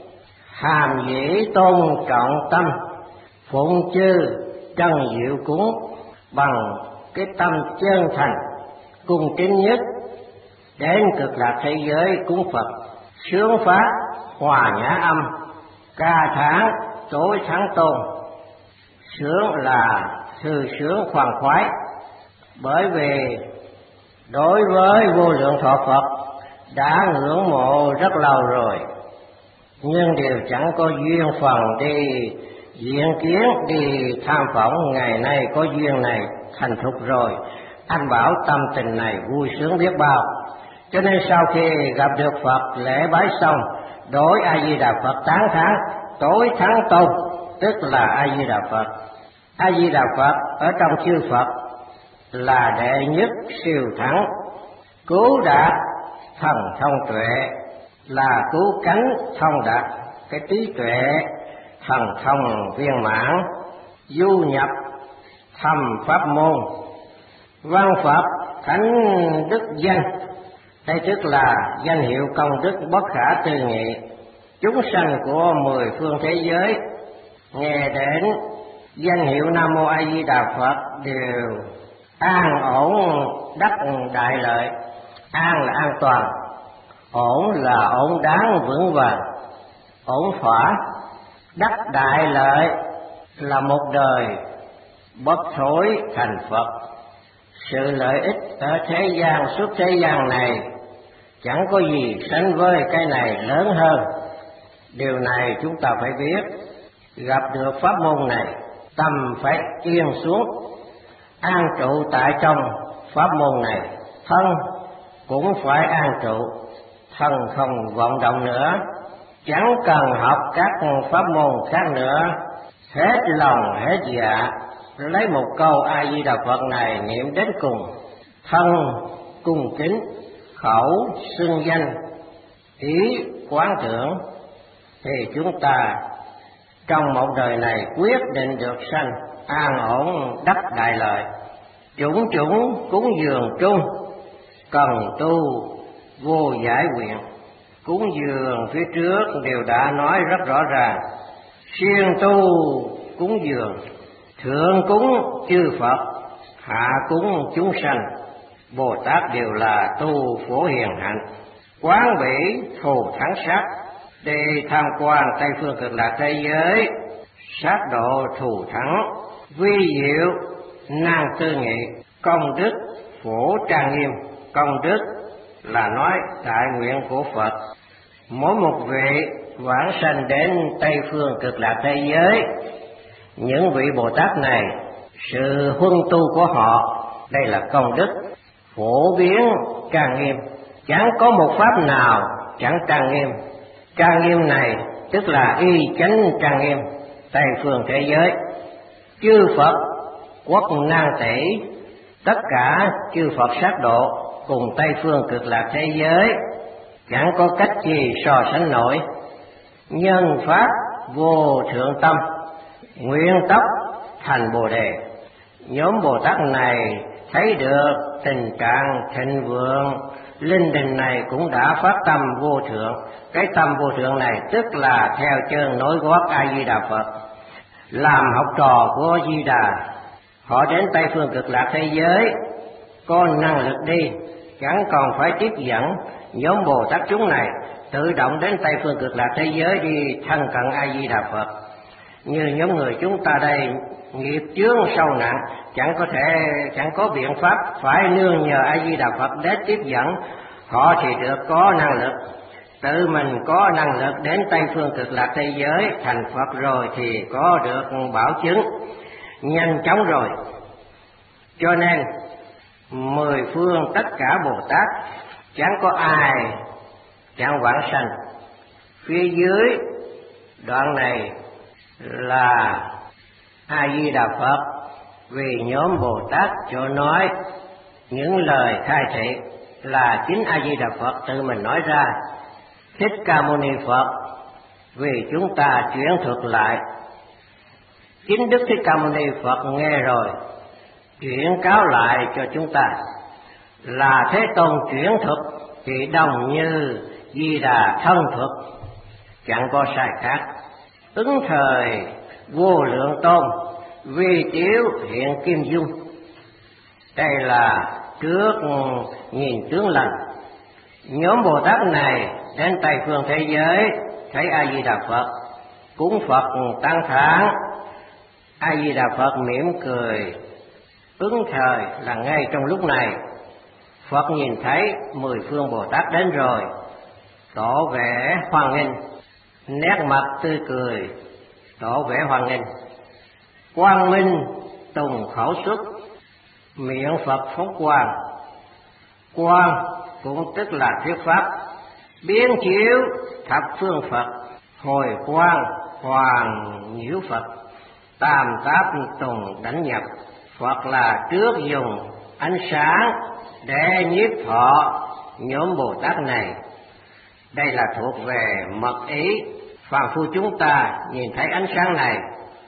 Hàm dĩ tôn trọng tâm, phụng chư trân diệu cúng, bằng cái tâm chân thành cung kính nhất đến cực lạc thế giới cúng Phật. Sướng pháp hòa nhã âm, ca tháng tối thắng tôn. Sướng là thư sướng khoan khoái, bởi vì đối với vô lượng thọ Phật đã ngưỡng mộ rất lâu rồi, nhưng đều chẳng có duyên phần đi diện kiến, đi tham phỏng. Ngày nay có duyên này thành thục rồi, anh bảo tâm tình này vui sướng biết bao. Cho nên sau khi gặp được Phật, lễ bái xong, đối A Di Đà Phật tán thán, tối thắng tôn, tức là A Di Đà Phật. A Di Đà Phật ở trong chư Phật là đệ nhất siêu thắng, cứu đạt thần thông tuệ, là cứu cánh thông đạt cái trí tuệ thần thông viên mãn, du nhập thầm pháp môn, văn Phật thánh đức danh. Đây tức là danh hiệu công đức bất khả tư nghị. Chúng sanh của 10 phương thế giới nghe đến danh hiệu Nam Mô A Di Đà Phật đều an ổn đắc đại lợi. An là an toàn, ổn là ổn đáng vững vàng, ổn thỏa. Đắc đại lợi là một đời bất thối thành Phật. Sự lợi ích ở thế gian, suốt thế gian này chẳng có gì sánh với cái này lớn hơn. Điều này chúng ta phải biết. Gặp được pháp môn này, tâm phải yên xuống, an trụ tại trong pháp môn này. Thân cũng phải an trụ, thân không vọng động nữa. Chẳng cần học các pháp môn khác nữa, hết lòng hết dạ lấy một câu A Di Đà Phật này niệm đến cùng. Thân cung kính, khẩu xưng danh, ý quán tưởng, thì chúng ta trong một đời này quyết định được sanh an ổn đắc đại lợi. Chủng chủng cúng dường trung, cần tu vô giải nguyện. Cúng dường phía trước đều đã nói rất rõ ràng. Siêng tu cúng dường, thượng cúng chư Phật, hạ cúng chúng sanh. Bồ Tát đều là tu phổ hiền hạnh, quán bỉ thù thắng sát, đi tham quan Tây phương cực lạc thế giới, sát độ thù thắng, vi diệu nan tư nghị, công đức phổ trang nghiêm. Công đức là nói đại nguyện của Phật. Mỗi một vị vãng sanh đến Tây phương cực lạc thế giới, những vị Bồ Tát này, sự huân tu của họ, đây là công đức phổ biến trang nghiêm. Chẳng có một pháp nào chẳng trang nghiêm. Trang nghiêm này tức là y chánh trang nghiêm Tây phương thế giới. Chư Phật quốc nan tỷ, tất cả chư Phật sát độ cùng Tây phương cực lạc thế giới chẳng có cách gì so sánh nổi. Nhân pháp vô thượng tâm, nguyên tốc thành Bồ Đề. Nhóm Bồ Tát này thấy được tình trạng thịnh vượng linh đình này cũng đã phát tâm vô thượng. Cái tâm vô thượng này tức là theo chân nối gót A Di Đà Phật, làm học trò của Di Đà. Họ đến Tây phương cực lạc thế giới có năng lực đi, chẳng còn phải tiếp dẫn. Nhóm Bồ Tát chúng này tự động đến Tây phương cực lạc thế giới đi thân cận A Di Đà Phật. Như nhóm người chúng ta đây nghiệp chướng sâu nặng, chẳng có biện pháp, phải nương nhờ A Di Đà Phật đến tiếp dẫn. Họ thì được có năng lực, tự mình có năng lực đến Tây phương cực lạc thế giới thành Phật rồi thì có được bảo chứng nhanh chóng rồi. Cho nên 10 phương tất cả Bồ Tát chẳng có ai chẳng vãng sanh. Phía dưới đoạn này là A Di Đà Phật vì nhóm Bồ Tát cho nói những lời khai thị, là chính A Di Đà Phật tự mình nói ra. Thích Ca Mâu Ni Phật vì chúng ta chuyển thuật lại. Chính Đức Thích Ca Mâu Ni Phật nghe rồi chuyển cáo lại cho chúng ta, là Thế Tôn chuyển thuật thì đồng như Di Đà thân thuật, chẳng có sai khác. Ứng thời vô lượng tôn, vi tiếu hiện kim dung. Đây là trước nhìn tướng lành. Nhóm Bồ Tát này đến Tây phương thế giới thấy A Di Đà Phật, cúng Phật tăng thán. A Di Đà Phật mỉm cười. Ứng thời là ngay trong lúc này Phật nhìn thấy 10 phương Bồ Tát đến rồi, tỏ vẻ hoan nghênh, nét mặt tươi cười, tỏ vẻ hoan nghênh. Quang minh tùng khẩu xuất, miệng Phật phóng quang. Quang cũng tức là thuyết pháp, biến chiếu thập phương Phật, hồi quang hoàng nhiễu Phật, tam tác tùng đánh nhập. Phật là trước dùng ánh sáng để nhiếp thọ nhóm Bồ Tát này. Đây là thuộc về mật ý. Phàm phu chúng ta nhìn thấy ánh sáng này,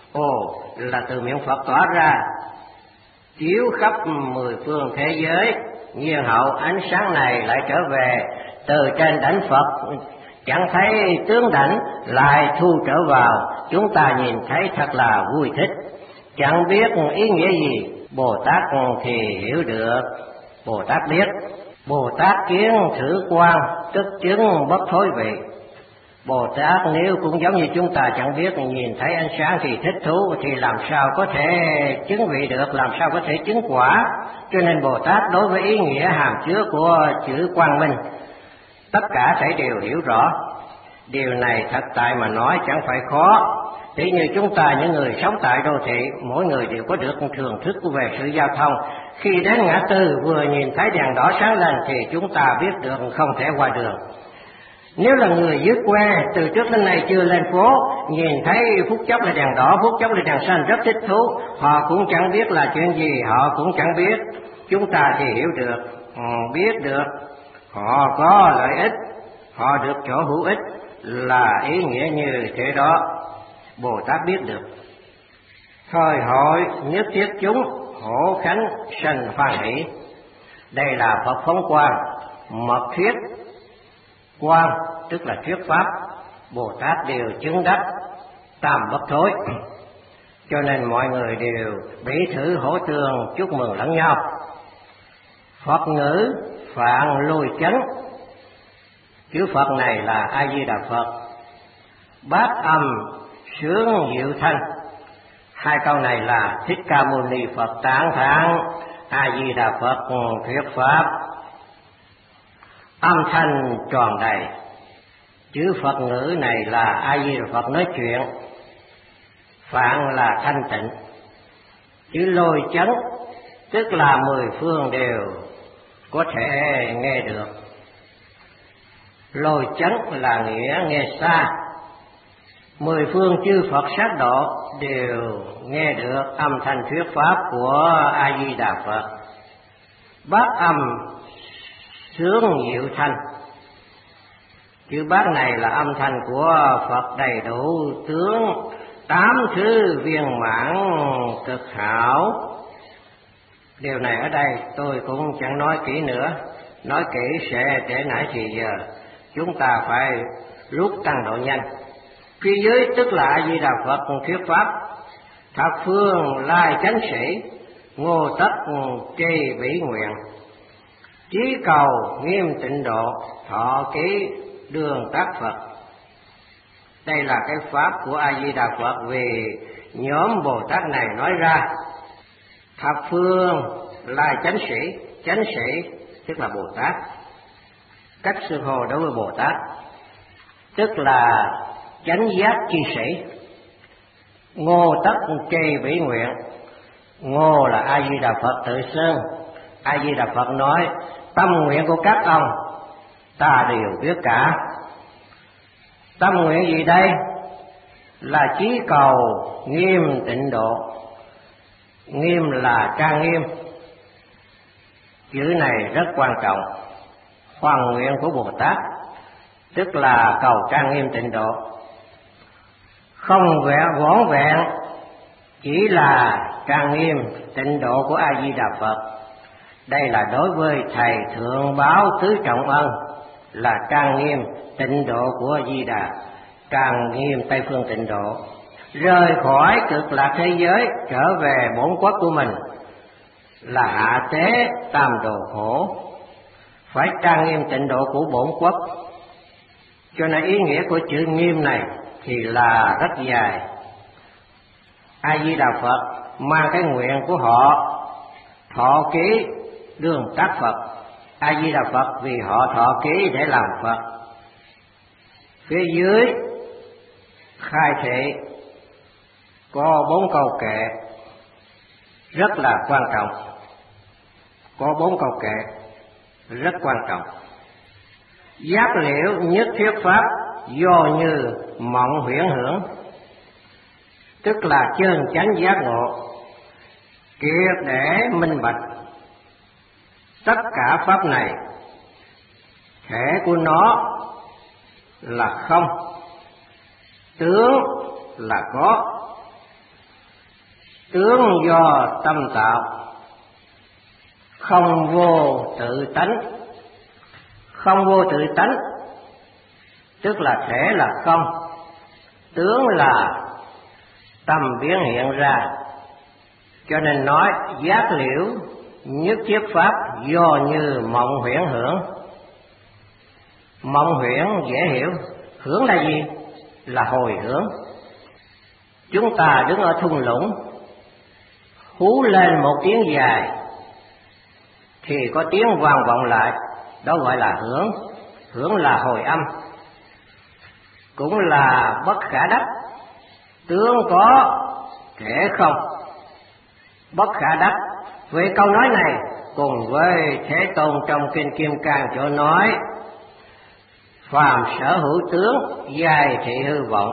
là từ miệng Phật tỏa ra, chiếu khắp 10 phương thế giới. Nhiên hậu ánh sáng này lại trở về từ trên đảnh Phật, chẳng thấy tướng đảnh, lại thu trở vào. Chúng ta nhìn thấy thật là vui thích, chẳng biết ý nghĩa gì. Bồ Tát thì hiểu được, Bồ Tát biết. Bồ Tát kiến thử quan, tức chứng bất thối vị. Bồ Tát nếu cũng giống như chúng ta chẳng biết, nhìn thấy ánh sáng thì thích thú, thì làm sao có thể chứng vị được, làm sao có thể chứng quả. Cho nên Bồ Tát đối với ý nghĩa hàm chứa của chữ quang minh, tất cả thảy đều hiểu rõ. Điều này thật tại mà nói chẳng phải khó. Thì như chúng ta, những người sống tại đô thị, mỗi người đều có được thường thức về sự giao thông. Khi đến ngã tư vừa nhìn thấy đèn đỏ sáng lên thì chúng ta biết được không thể qua đường. Nếu là người dưới quê, từ trước đến nay chưa lên phố, nhìn thấy phút chốc là đèn đỏ, phút chốc là đèn xanh rất thích thú. Họ cũng chẳng biết là chuyện gì, họ cũng chẳng biết. Chúng ta thì hiểu được, biết được họ có lợi ích, họ được chỗ hữu ích, là ý nghĩa như thế đó. Bồ Tát biết được. Thời hội nhất thiết chúng, hổ khánh sanh hoan hỷ. Đây là Phật phóng quang, mật thuyết. Quang tức là thuyết pháp, Bồ Tát đều chứng đắc tam bất thối. Cho nên mọi người đều bị thử hỗ tương chúc mừng lẫn nhau. Phật ngữ phạn lùi chấn. Chữ Phật này là A Di Đà Phật. Bát âm sướng diệu thanh. Hai câu này là Thích Ca Mâu Ni Phật tán thán A Di Đà Phật thuyết pháp, âm thanh tròn đầy. Chữ Phật ngữ này là A Di Đà Phật nói chuyện. Phạn là thanh tịnh. Chữ lôi chấn tức là 10 phương đều có thể nghe được. Lôi chấn là nghĩa nghe xa. 10 phương chư Phật sát độ đều nghe được âm thanh thuyết pháp của A Di Đà Phật. Bát âm sướng diệu thanh. Chữ bát này là âm thanh của Phật đầy đủ tướng, 8 thứ viên mãn cực hảo. Điều này ở đây tôi cũng chẳng nói kỹ nữa, nói kỹ sẽ trễ nải thì giờ. Chúng ta phải rút tăng độ nhanh. Phía dưới tức là A Di Đà Phật thuyết pháp. Thập phương lai chánh sĩ, ngô tất tri bỉ nguyện. Chí cầu nghiêm tịnh độ, thọ ký đường tác Phật. Đây là cái pháp của A Di Đà Phật vì nhóm Bồ Tát này nói ra. Thập phương là chánh sĩ tức là Bồ Tát. Cách xưng hô đối với Bồ Tát tức là chánh giác chi sĩ. Ngô tất tri bỉ nguyện. Ngô là A Di Đà Phật tự xưng. A Di Đà Phật nói tâm nguyện của các ông ta đều biết cả. Tâm nguyện gì đây? Là chí cầu nghiêm tịnh độ. Nghiêm là trang nghiêm. Chữ này rất quan trọng. Hoàn nguyện của Bồ Tát tức là cầu trang nghiêm tịnh độ. Không vỏn vẹn chỉ là trang nghiêm tịnh độ của A Di Đà Phật. Đây là đối với thầy thượng báo tứ trọng ân, là trang nghiêm tịnh độ của A Di Đà, trang nghiêm Tây phương tịnh độ. Rời khỏi cực lạc thế giới trở về bổn quốc của mình là hạ tế tam đồ khổ. Phải trang nghiêm tịnh độ của bổn quốc. Cho nên ý nghĩa của chữ nghiêm này thì là rất dài. A Di Đà Phật mang cái nguyện của họ thọ ký đường tác Phật. A Di Đà Phật vì họ thọ ký để làm Phật. Phía dưới khai thị có 4 câu kệ rất là quan trọng. Có 4 câu kệ rất quan trọng. Giác liễu nhất thiết pháp do như mộng huyễn hưởng, tức là chân chánh giác ngộ, triệt để minh bạch. Tất cả pháp này thể của nó là không, tướng là có, tướng do tâm tạo, không vô tự tánh. Không vô tự tánh tức là thể là không, tướng là tâm biến hiện ra. Cho nên nói giác liễu nhất thiết pháp do như mộng huyễn hưởng. Mộng huyễn dễ hiểu, hưởng là gì? Là hồi hưởng. Chúng ta đứng ở thung lũng, hú lên một tiếng dài thì có tiếng vang vọng lại, đó gọi là hưởng. Hưởng là hồi âm, cũng là bất khả đắc, tướng có thể không, bất khả đắc. Về câu nói này cùng với Thế Tôn trong kinh Kim Cang chỗ nói phàm sở hữu tướng giai thị hư vọng,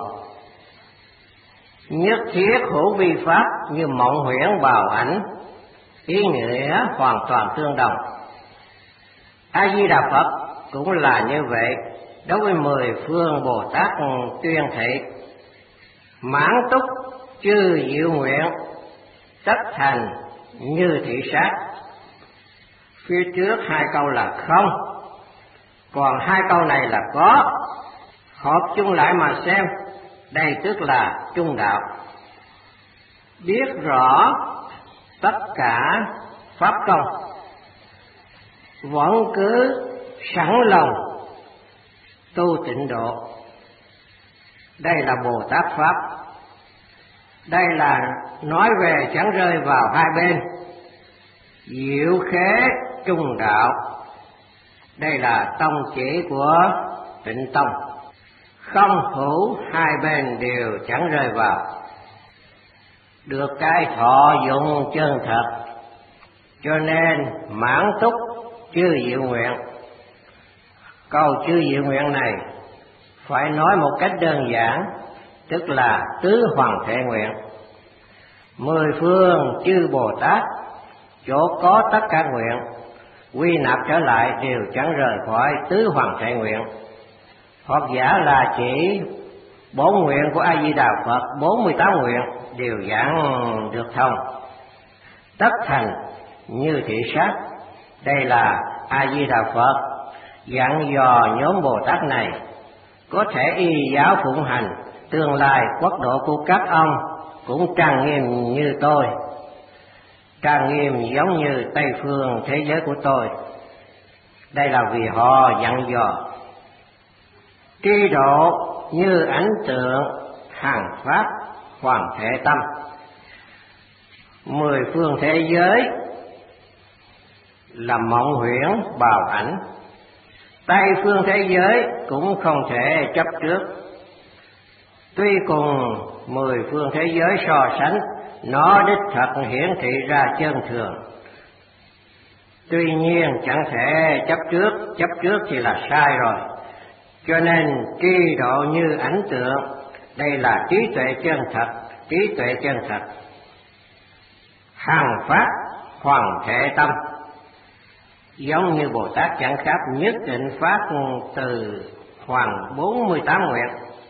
nhất thiết hữu vi pháp như mộng huyễn bào ảnh, ý nghĩa hoàn toàn tương đồng. A Di Đà Phật cũng là như vậy. Đối với 10 phương Bồ Tát tuyên thị mãn túc chư diệu nguyện, tất thành như thị sát. Phía trước 2 câu là không, còn 2 câu này là có. Hợp chung lại mà xem, đây tức là trung đạo. Biết rõ tất cả pháp công, vẫn cứ sẵn lòng tu tịnh độ. Đây là Bồ Tát Pháp. Đây là nói về chẳng rơi vào hai bên, diệu khế trung đạo. Đây là tông chỉ của Tịnh Tông, không hữu hai bên đều chẳng rơi vào, được cái thọ dụng chân thật. Cho nên mãn túc chư diệu nguyện. Câu chư diệu nguyện này phải nói một cách đơn giản, tức là tứ hoàng thể nguyện. 10 phương chư Bồ Tát chỗ có tất cả nguyện, quy nạp trở lại đều chẳng rời khỏi tứ hoàng thể nguyện. Hoặc giả là chỉ 4 nguyện của A Di Đà Phật, 48 nguyện đều giảng được thông, tất thành như thị sát. Đây là A Di Đà Phật dặn dò nhóm Bồ Tát này có thể y giáo phụng hành, tương lai quốc độ của các ông cũng trang nghiêm như tôi, trang nghiêm giống như Tây phương thế giới của tôi. Đây là vì họ dặn dò. Tri độ như ảnh tượng hàng pháp hoàn thể tâm. 10 phương thế giới là mộng huyễn bào ảnh, Tây phương thế giới cũng không thể chấp trước. Tuy cùng 10 phương thế giới so sánh, nó đích thật hiển thị ra chân thường. Tuy nhiên chẳng thể chấp trước thì là sai rồi. Cho nên tri độ như ảnh tượng, đây là trí tuệ chân thật, trí tuệ chân thật. Hằng pháp hoàn thể tâm, giống như Bồ Tát chẳng khác nhất định phát từ hoàng 48 nguyện.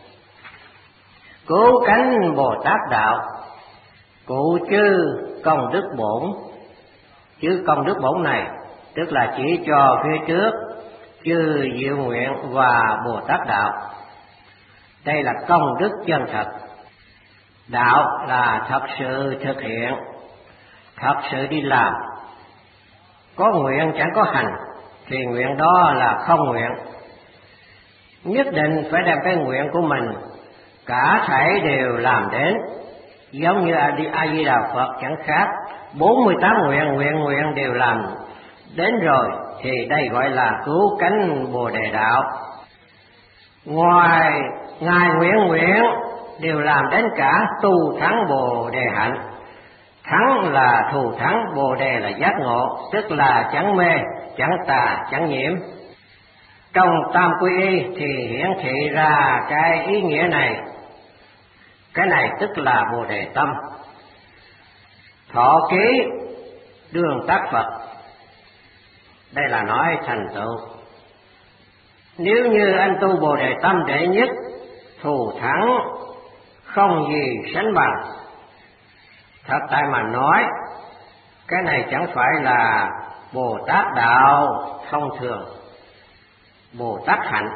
Cứu cánh Bồ Tát đạo, cụ chư công đức bổn. Chứ công đức bổn này tức là chỉ cho phía trước chư diệu nguyện và Bồ Tát đạo. Đây là công đức chân thật. Đạo là thật sự thực hiện, thật sự đi làm. Có nguyện chẳng có hành thì nguyện đó là không nguyện. Nhất định phải đem cái nguyện của mình cả thảy đều làm đến. Giống như A Di Đà Phật chẳng khác 48 nguyện đều làm đến rồi thì đây gọi là cứu cánh Bồ Đề đạo. Ngoài Ngài nguyện đều làm đến cả tu thắng Bồ Đề hạnh. Thắng là thù thắng, Bồ Đề là giác ngộ, tức là chẳng mê, chẳng tà, chẳng nhiễm. Trong tam quy y thì hiển thị ra cái ý nghĩa này. Cái này tức là Bồ Đề tâm. Thọ ký đường tác Phật, đây là nói thành tựu. Nếu như anh tu Bồ Đề tâm đệ nhất, thù thắng không gì sánh bằng. Thật tại mà nói, cái này chẳng phải là Bồ Tát đạo thông thường, Bồ Tát hạnh,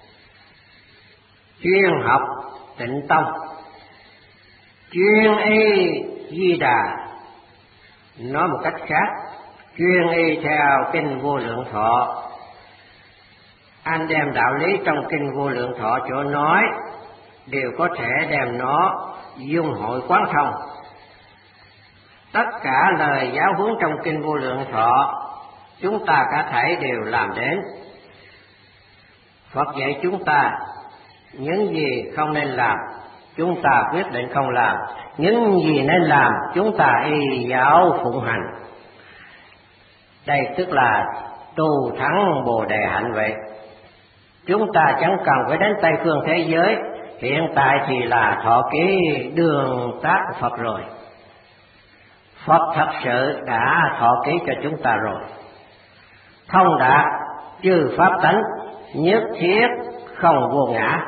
chuyên học Tịnh tông, chuyên y Di Đà. Nói một cách khác, chuyên y theo kinh Vô Lượng Thọ. Anh đem đạo lý trong kinh Vô Lượng Thọ chỗ nói đều có thể đem nó dung hội quán thông. Tất cả lời giáo huấn trong kinh Vô Lượng Thọ chúng ta cả thảy đều làm đến. Phật dạy chúng ta những gì không nên làm, chúng ta quyết định không làm. Những gì nên làm, chúng ta y giáo phụng hành. Đây tức là tu thắng Bồ Đề hạnh vậy. Chúng ta chẳng cần phải đến Tây phương thế giới, hiện tại thì là thọ ký đường tác Phật rồi. Phật thật sự đã thọ ký cho chúng ta rồi. Thông đạt chư pháp tánh, nhất thiết không vô ngã.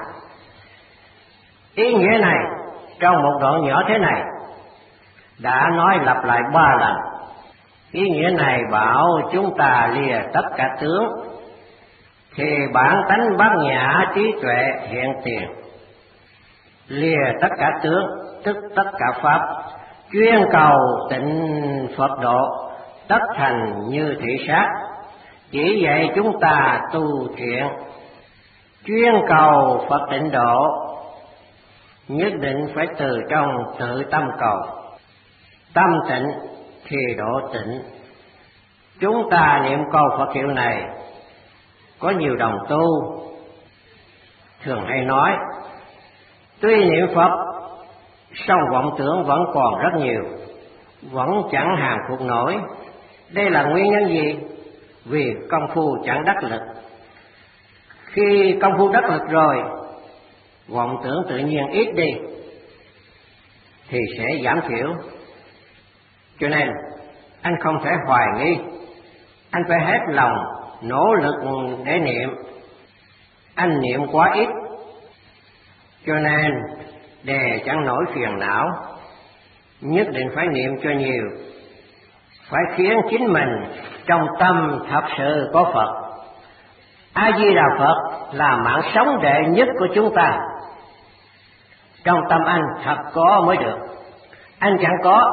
Ý nghĩa này trong một đoạn nhỏ thế này đã nói lặp lại 3 lần. Ý nghĩa này bảo chúng ta lìa tất cả tướng, thì bản tánh bát nhã trí tuệ hiện tiền. Lìa tất cả tướng tức tất cả pháp, chuyên cầu tịnh Phật độ, tất thành như thị sát. Chỉ dạy chúng ta tu thiện, chuyên cầu Phật tịnh độ, nhất định phải từ trong tự tâm cầu. Tâm tịnh thì độ tịnh. Chúng ta niệm câu Phật hiệu này, có nhiều đồng tu thường hay nói, tuy niệm Phật song vọng tưởng vẫn còn rất nhiều, vẫn chẳng hàng phục nổi. Đây là nguyên nhân gì? Vì công phu chẳng đắc lực. Khi công phu đắc lực rồi, vọng tưởng tự nhiên ít đi thì sẽ giảm thiểu. Cho nên anh không thể hoài nghi, anh phải hết lòng nỗ lực để niệm. Anh niệm quá ít, cho nên đè chẳng nổi phiền não. Nhất định phải niệm cho nhiều, phải khiến chính mình trong tâm thật sự có Phật. A Di Đà Phật là mạng sống đệ nhất của chúng ta. Trong tâm anh thật có mới được. Anh chẳng có,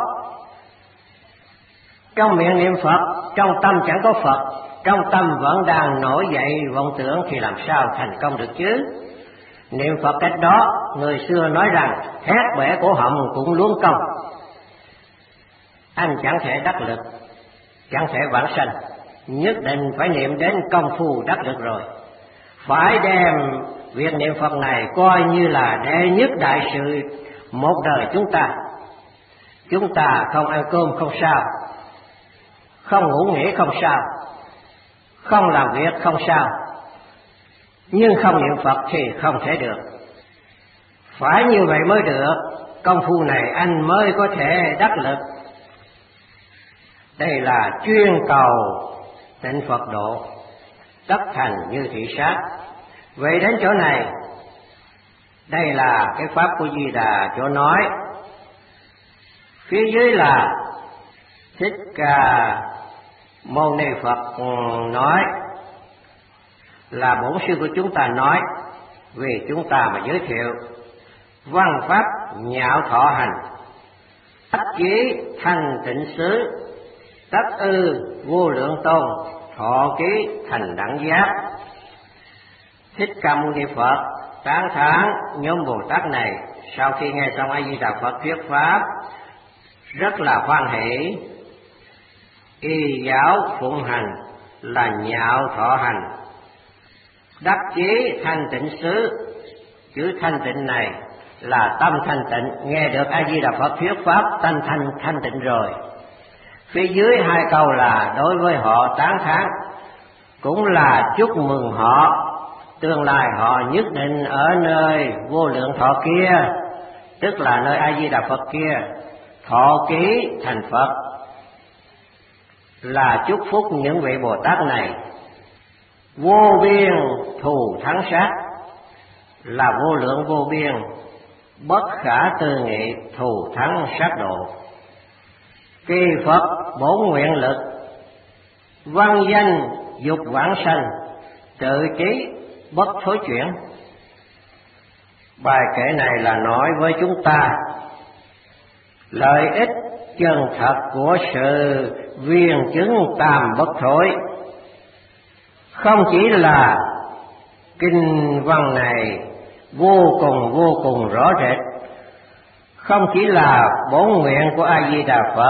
trong miệng niệm Phật, trong tâm chẳng có Phật, trong tâm vẫn đang nổi dậy vọng tưởng thì làm sao thành công được chứ? Niệm Phật cách đó, người xưa nói rằng hét bẻ cổ họng cũng luống công. Anh chẳng thể đắc lực, chẳng thể vãng sanh, nhất định phải niệm đến công phu đắc lực rồi. Phải đem việc niệm Phật này coi như là đệ nhất đại sự một đời chúng ta. Chúng ta không ăn cơm không sao, không ngủ nghỉ không sao, không làm việc không sao, nhưng không niệm Phật thì không thể được. Phải như vậy mới được, công phu này anh mới có thể đắc lực. Đây là chuyên cầu tịnh Phật độ, tất thành như thị sát. Vậy đến chỗ này, đây là cái pháp của Di Đà chỗ nói. Phía dưới là Thích Ca Mâu Ni Phật nói, là bổn sư của chúng ta nói, vì chúng ta mà giới thiệu. Văn pháp nhạo thọ hành, ách chí thành tịnh xứ, tất ư vô lượng tôn, thọ ký thành đẳng giác. Thích Ca Mâu Ni Phật tán thán nhóm Bồ Tát này, sau khi nghe xong A Di Đà Phật thuyết pháp rất là hoan hỷ, y giáo phụng hành, là nhạo thọ hành. Đắc chí thanh tịnh xứ, chữ thanh tịnh này là tâm thanh tịnh, nghe được A Di Đà Phật thuyết pháp tâm thanh tịnh rồi. Phía dưới hai câu là đối với họ tán thán, cũng là chúc mừng họ, tương lai họ nhất định ở nơi vô lượng thọ kia, tức là nơi A Di Đà Phật kia, thọ ký thành Phật. Là chúc phúc những vị Bồ Tát này vô biên thù thắng sát, là vô lượng vô biên bất khả tư nghị thù thắng sát độ. Kỳ Phật bổn nguyện lực, văn danh dục vãng sanh, tự trí bất thối chuyển. Bài kệ này là nói với chúng ta lợi ích chân thật của sự viên chứng tam bất thối. Không chỉ là kinh văn này vô cùng rõ rệt, không chỉ là bổn nguyện của A Di Đà Phật,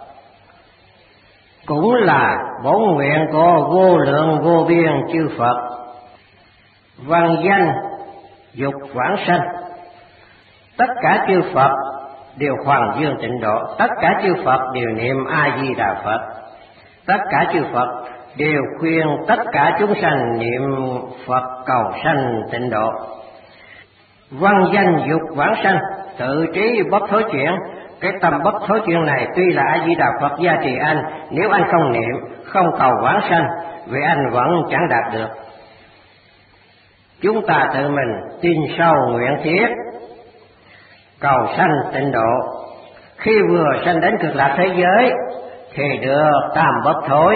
cũng là bổn nguyện của vô lượng vô biên chư Phật. Văn danh dục vãng sanh, tất cả chư Phật đều hoàng dương tịnh độ, tất cả chư Phật đều niệm A Di Đà Phật, tất cả chư Phật đều khuyên tất cả chúng sanh niệm Phật cầu sanh tịnh độ. Văn danh dục vãng sanh, tự trí bất thối chuyển. Cái tâm bất thối chuyển này tuy là A Di Đà Phật gia trì anh, nếu anh không niệm, không cầu vãng sanh, vì anh vẫn chẳng đạt được. Chúng ta tự mình tin sâu nguyện thiết, cầu sanh tịnh độ. Khi vừa sanh đến cực lạc thế giới thì được tam bất thối.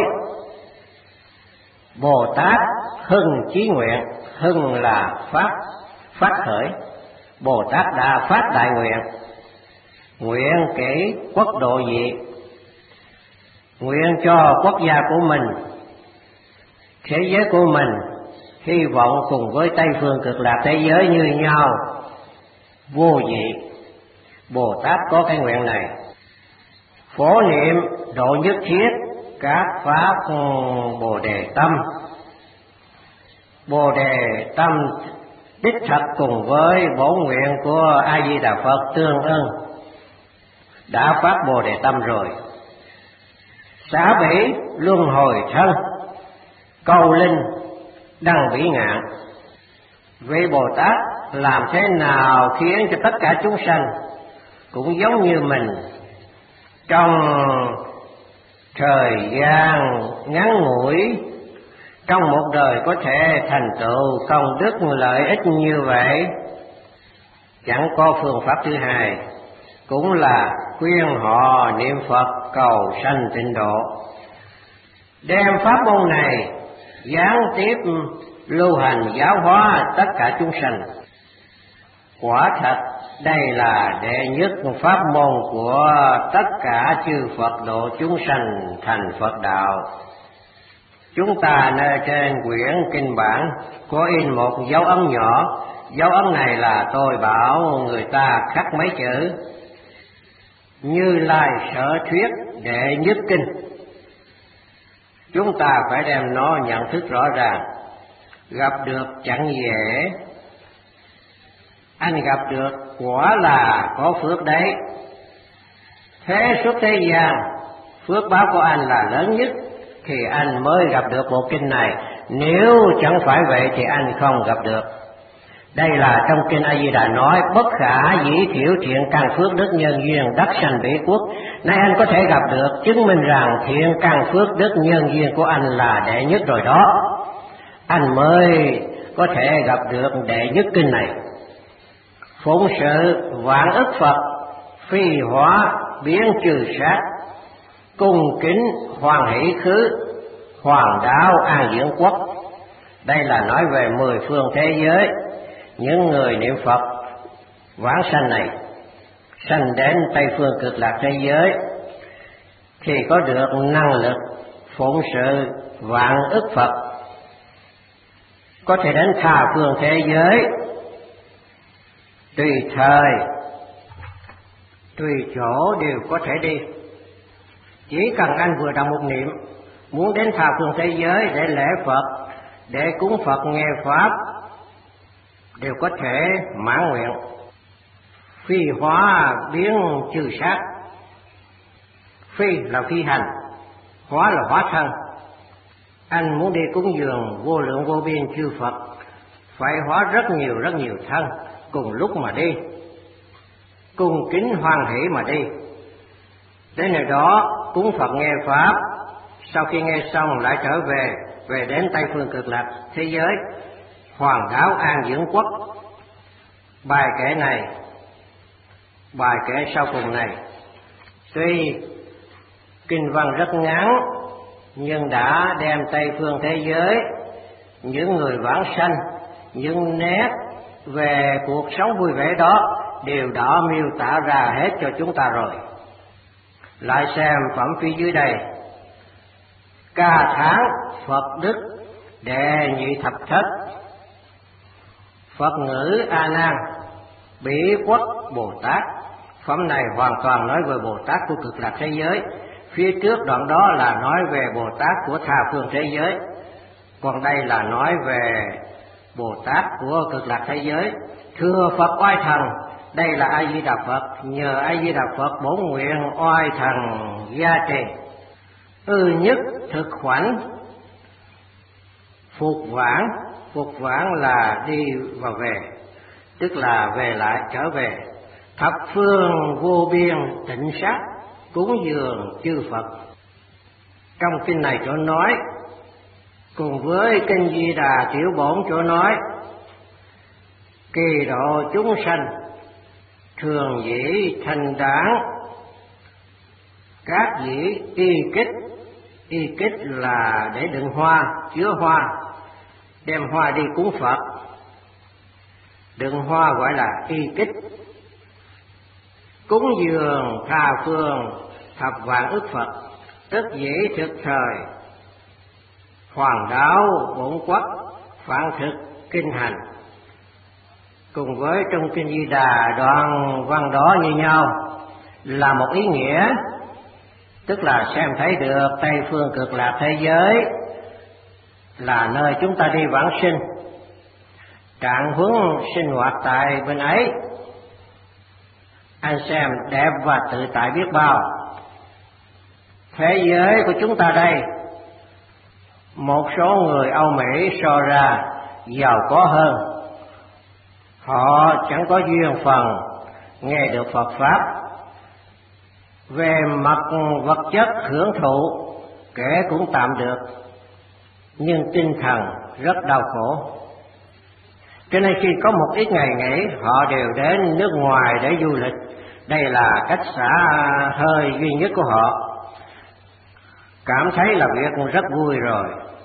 Bồ Tát hưng chí nguyện, hưng là phát khởi. Bồ Tát đã phát đại nguyện, nguyện kể quốc độ gì, nguyện cho quốc gia của mình, thế giới của mình, hy vọng cùng với Tây phương cực lạc thế giới như nhau, vô dị. Bồ Tát có cái nguyện này, phổ niệm độ nhất thiết các pháp Bồ Đề tâm. Bồ Đề tâm đích thật cùng với bổn nguyện của A Di Đà Phật tương ưng, đã phát Bồ Đề tâm rồi. Xả bỉ luân hồi thân, cầu linh đăng vĩ ngạn. Vị Bồ Tát làm thế nào khiến cho tất cả chúng sanh cũng giống như mình, trong thời gian ngắn ngủi, trong một đời có thể thành tựu công đức lợi ích như vậy. Chẳng có phương pháp thứ hai, cũng là khuyên họ niệm Phật cầu sanh tịnh độ, đem pháp môn này gián tiếp lưu hành giáo hóa tất cả chúng sanh. Quả thật đây là đệ nhất pháp môn của tất cả chư Phật độ chúng sanh thành Phật đạo. Chúng ta nơi trên quyển kinh bản có in một dấu ấn nhỏ, dấu ấn này là tôi bảo người ta khắc mấy chữ Như Lai Sở Thuyết đệ nhất kinh. Chúng ta phải đem nó nhận thức rõ ràng. Gặp được chẳng dễ, anh gặp được quả là có phước đấy. Thế suốt thế gian, phước báo của anh là lớn nhất thì anh mới gặp được bộ kinh này. Nếu chẳng phải vậy thì anh không gặp được. Đây là trong kinh A Di Đà nói bất khả dĩ thiểu thiện căn phước đức nhân duyên đắc sanh bỉ quốc. Nay anh có thể gặp được, chứng minh rằng thiện căn phước đức nhân duyên của anh là đệ nhất rồi đó. Anh mới có thể gặp được đệ nhất kinh này. Phụng sự vạn ức Phật, phi hóa biến trừ sát, cung kính hoàng hỷ khứ, hoàng đạo an dưỡng quốc. Đây là nói về 10 phương thế giới. Những người niệm Phật vãng sanh này sanh đến Tây phương cực lạc thế giới thì có được năng lực phụng sự vạn ức Phật, có thể đến tha phương thế giới, tùy thời tùy chỗ đều có thể đi. Chỉ cần anh vừa đọc một niệm muốn đến tha phương thế giới để lễ Phật, để cúng Phật nghe Pháp, đều có thể mãn nguyện. Phi hóa biến trừ sát. Phi là phi hành, hóa là hóa thân. Anh muốn đi cúng dường vô lượng vô biên chư Phật, phải hóa rất nhiều thân cùng lúc mà đi, cung kính hoan hỷ mà đi. Đến nơi đó cúng Phật nghe Pháp, sau khi nghe xong lại trở về đến Tây Phương Cực Lạc thế giới, Hoàng Đảo An Dưỡng Quốc. Bài kệ này, bài kệ sau cùng này, tuy kinh văn rất ngắn nhưng đã đem Tây Phương thế giới, những người vãng sanh, những nét về cuộc sống vui vẻ đó đều đã miêu tả ra hết cho chúng ta rồi. Lại xem phẩm phía dưới đây: ca tháng Phật đức đệ nhị thập thất, Phật ngữ A Nan bỉ quốc Bồ Tát. Phẩm này hoàn toàn nói về Bồ Tát của Cực Lạc thế giới. Phía trước đoạn đó là nói về Bồ Tát của tha phương thế giới, còn đây là nói về Bồ Tát của Cực Lạc thế giới. Thưa Phật oai thần, đây là A Di Đà Phật, nhờ A Di Đà Phật bổn nguyện oai thần gia trì. Nhất thực khoảnh phục vãng là đi và về, tức là về lại trở về. Thập phương vô biên tịnh sát, cúng dường chư Phật. Trong kinh này chỗ nói cùng với kinh Di Đà Tiểu Bổn chỗ nói kỳ độ chúng sanh thường dĩ thành đáng, các dĩ y kích là để đựng hoa, chứa hoa, đem hoa đi cúng Phật, đựng hoa gọi là y kích. Cúng dường tha phương thập vạn ức Phật, tức dĩ thực thời, Hoàng Đảo Bổn Quốc phản thực kinh hành. Cùng với trong kinh Di Đà đoạn văn đó như nhau, là một ý nghĩa, tức là xem thấy được Tây Phương Cực Lạc thế giới là nơi chúng ta đi vãng sinh, trạng huống sinh hoạt tại bên ấy. Anh xem đẹp và tự tại biết bao. Thế giới của chúng ta đây, một số người Âu Mỹ so ra giàu có hơn, họ chẳng có duyên phần nghe được Phật Pháp. Về mặt vật chất hưởng thụ kể cũng tạm được, nhưng tinh thần rất đau khổ. Cho nên khi có một ít ngày nghỉ, họ đều đến nước ngoài để du lịch. Đây là cách xả hơi duy nhất của họ, cảm thấy là việc rất vui rồi.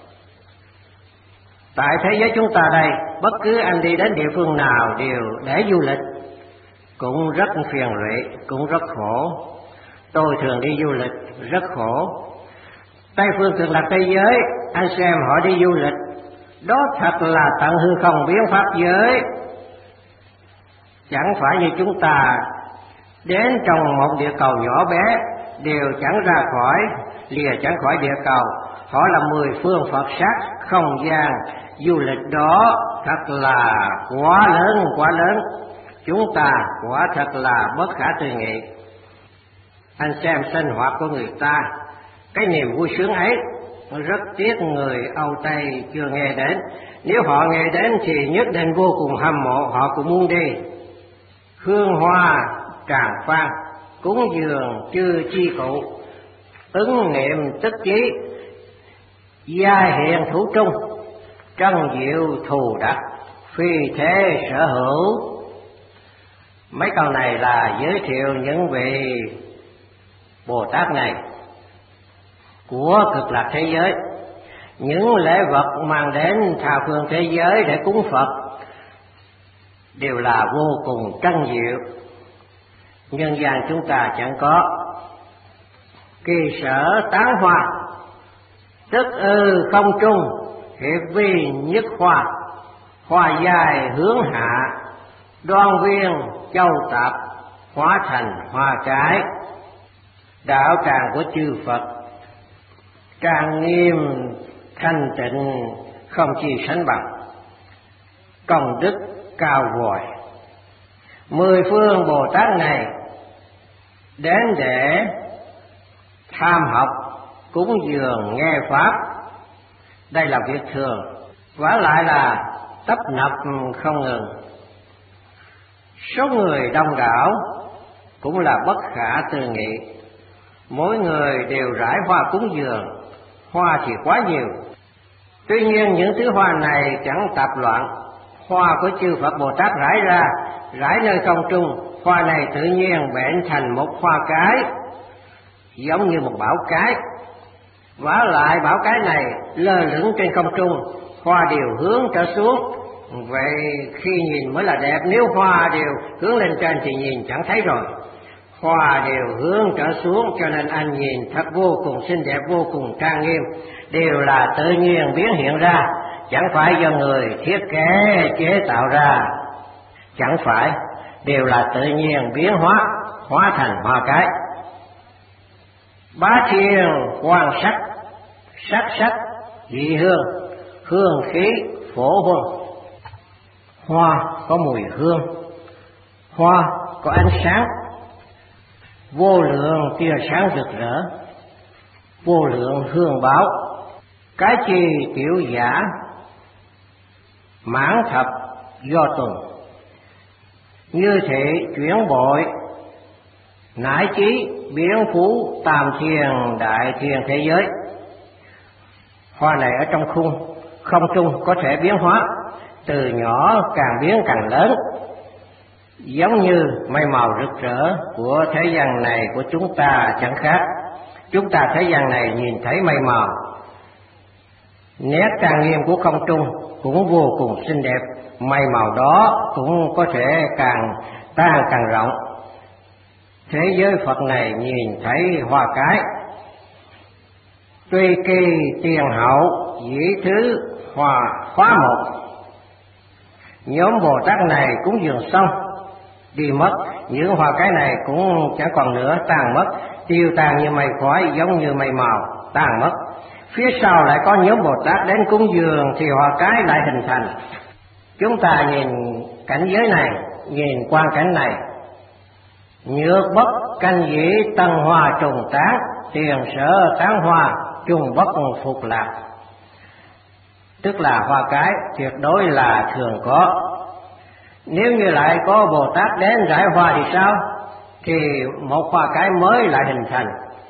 Tại thế giới chúng ta đây, bất cứ anh đi đến địa phương nào đều để du lịch, cũng rất phiền lụy, cũng rất khổ. Tôi thường đi du lịch rất khổ. Tây Phương Cực Lạc thế giới, anh xem họ đi du lịch, đó thật là tận hư không biến pháp giới. Chẳng phải như chúng ta đến trong một địa cầu nhỏ bé, đều chẳng ra khỏi, lìa chẳng khỏi địa cầu. Họ là 10 phương Phật sát không gian, du lịch đó thật là quá lớn. Chúng ta quả thật là bất khả tư nghị. Anh xem sinh hoạt của người ta, cái niềm vui sướng ấy, rất tiếc người Âu Tây chưa nghe đến. Nếu họ nghe đến thì nhất định vô cùng hâm mộ, họ cũng muốn đi. Hương hoa tràng phan, cúng dường chư chi cụ, ứng niệm tức chí, gia hiện thủ trung, trân diệu thù đắc, phi thế sở hữu. Mấy câu này là giới thiệu những vị Bồ Tát này của Cực Lạc thế giới. Những lễ vật mang đến tha phương thế giới để cúng Phật đều là vô cùng trân diệu, nhân gian chúng ta chẳng có. Kỳ sở tán hoa, tức không trung, hiệp vi nhất hoa, hoa dài hướng hạ, đoan viên châu tạp, hóa thành hoa trái. Đạo tràng của chư Phật trang nghiêm, thanh tịnh, không chi sánh bằng, công đức cao vời. 10 phương Bồ Tát này đến để tham học, cúng dường, nghe pháp, đây là việc thường, vả lại là tấp nập không ngừng. Số người đông đảo cũng là bất khả tư nghị, mỗi người đều rải hoa cúng dường, hoa thì quá nhiều. Tuy nhiên những thứ hoa này chẳng tạp loạn, hoa của chư Phật Bồ Tát rải ra, rải nơi không trung, hoa này tự nhiên bệnh thành một hoa cái, giống như một bảo cái. Vả lại bảo cái này lơ lửng trên không trung, hoa đều hướng trở xuống. Vậy khi nhìn mới là đẹp, nếu hoa đều hướng lên trên thì nhìn chẳng thấy rồi. Hoa đều hướng trở xuống, cho nên anh nhìn thật vô cùng xinh đẹp, vô cùng trang nghiêm, đều là tự nhiên biến hiện ra, chẳng phải do người thiết kế chế tạo ra, chẳng phải, đều là tự nhiên biến hóa thành hoa cái. Bá thiên quan sắc, sắc sắc dị hương, hương khí phổ huân. Hoa có mùi hương, hoa có ánh sáng, vô lượng tia sáng rực rỡ, vô lượng hương báo. Cái chi tiểu giả, mãn thập do tuần, như thể chuyển bội, nải chí biến phú tam thiên đại thiên thế giới. Hoa này ở trong không trung có thể biến hóa, từ nhỏ càng biến càng lớn, giống như mây màu rực rỡ của thế gian này của chúng ta chẳng khác. Chúng ta thế gian này nhìn thấy mây màu, nét trang nghiêm của không trung cũng vô cùng xinh đẹp, mây màu đó cũng có thể càng tan càng rộng. Thế giới Phật này nhìn thấy hoa cái, tuy kỳ tiền hậu dĩ thứ hòa khóa một. Nhóm Bồ Tát này cúng dường xong đi mất, những hoa cái này cũng chẳng còn nữa, tan mất, tiêu tan như mây khói, giống như mây màu tan mất. Phía sau lại có nhóm Bồ Tát đến cúng dường thì hoa cái lại hình thành. Chúng ta nhìn cảnh giới này, nhìn quang cảnh này, nhược bất canh dĩ tân hoa trùng tán, tiền sở tán hoa trùng bất phục lạc. Tức là hoa cái tuyệt đối là thường có. Nếu như lại có Bồ Tát đến rải hoa thì sao? Thì một hoa cái mới lại hình thành.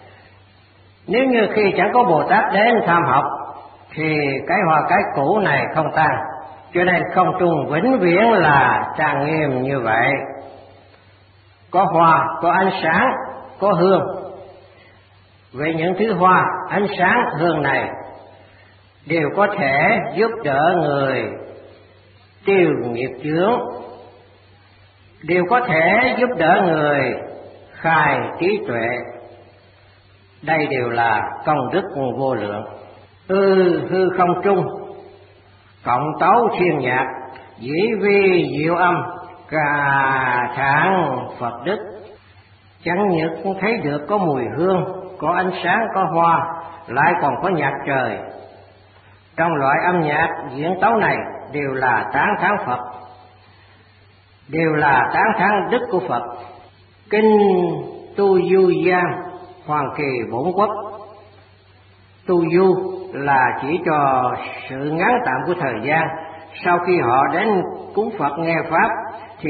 Nếu như khi chẳng có Bồ Tát đến tham học thì cái hoa cái cũ này không tan, cho nên không trung vĩnh viễn là trang nghiêm như vậy. Có hoa, có ánh sáng, có hương. Vậy những thứ hoa, ánh sáng, hương này đều có thể giúp đỡ người tiêu nghiệp chướng, đều có thể giúp đỡ người khai trí tuệ. Đây đều là công đức vô lượng. Hư không trung, cộng tấu thiên nhạc, dĩ vi diệu âm, cả tháng Phật đức. Chẳng những thấy được có mùi hương, có ánh sáng, có hoa, lại còn có nhạc trời. Trong loại âm nhạc diễn tấu này đều là tán thán Phật, đều là tán thán đức của Phật. Kinh Tu Du Giang Hoàng Kỳ Bổn Quốc. Tu du là chỉ cho sự ngắn tạm của thời gian, sau khi họ đến cúng Phật nghe pháp thì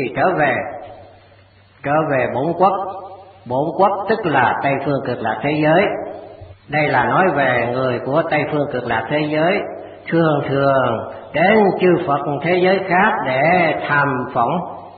trở về bổn quốc. Bổn quốc tức là Tây phương Cực Lạc thế giới. Đây là nói về người của Tây phương Cực Lạc thế giới thường đến chư Phật thế giới khác để tham phỏng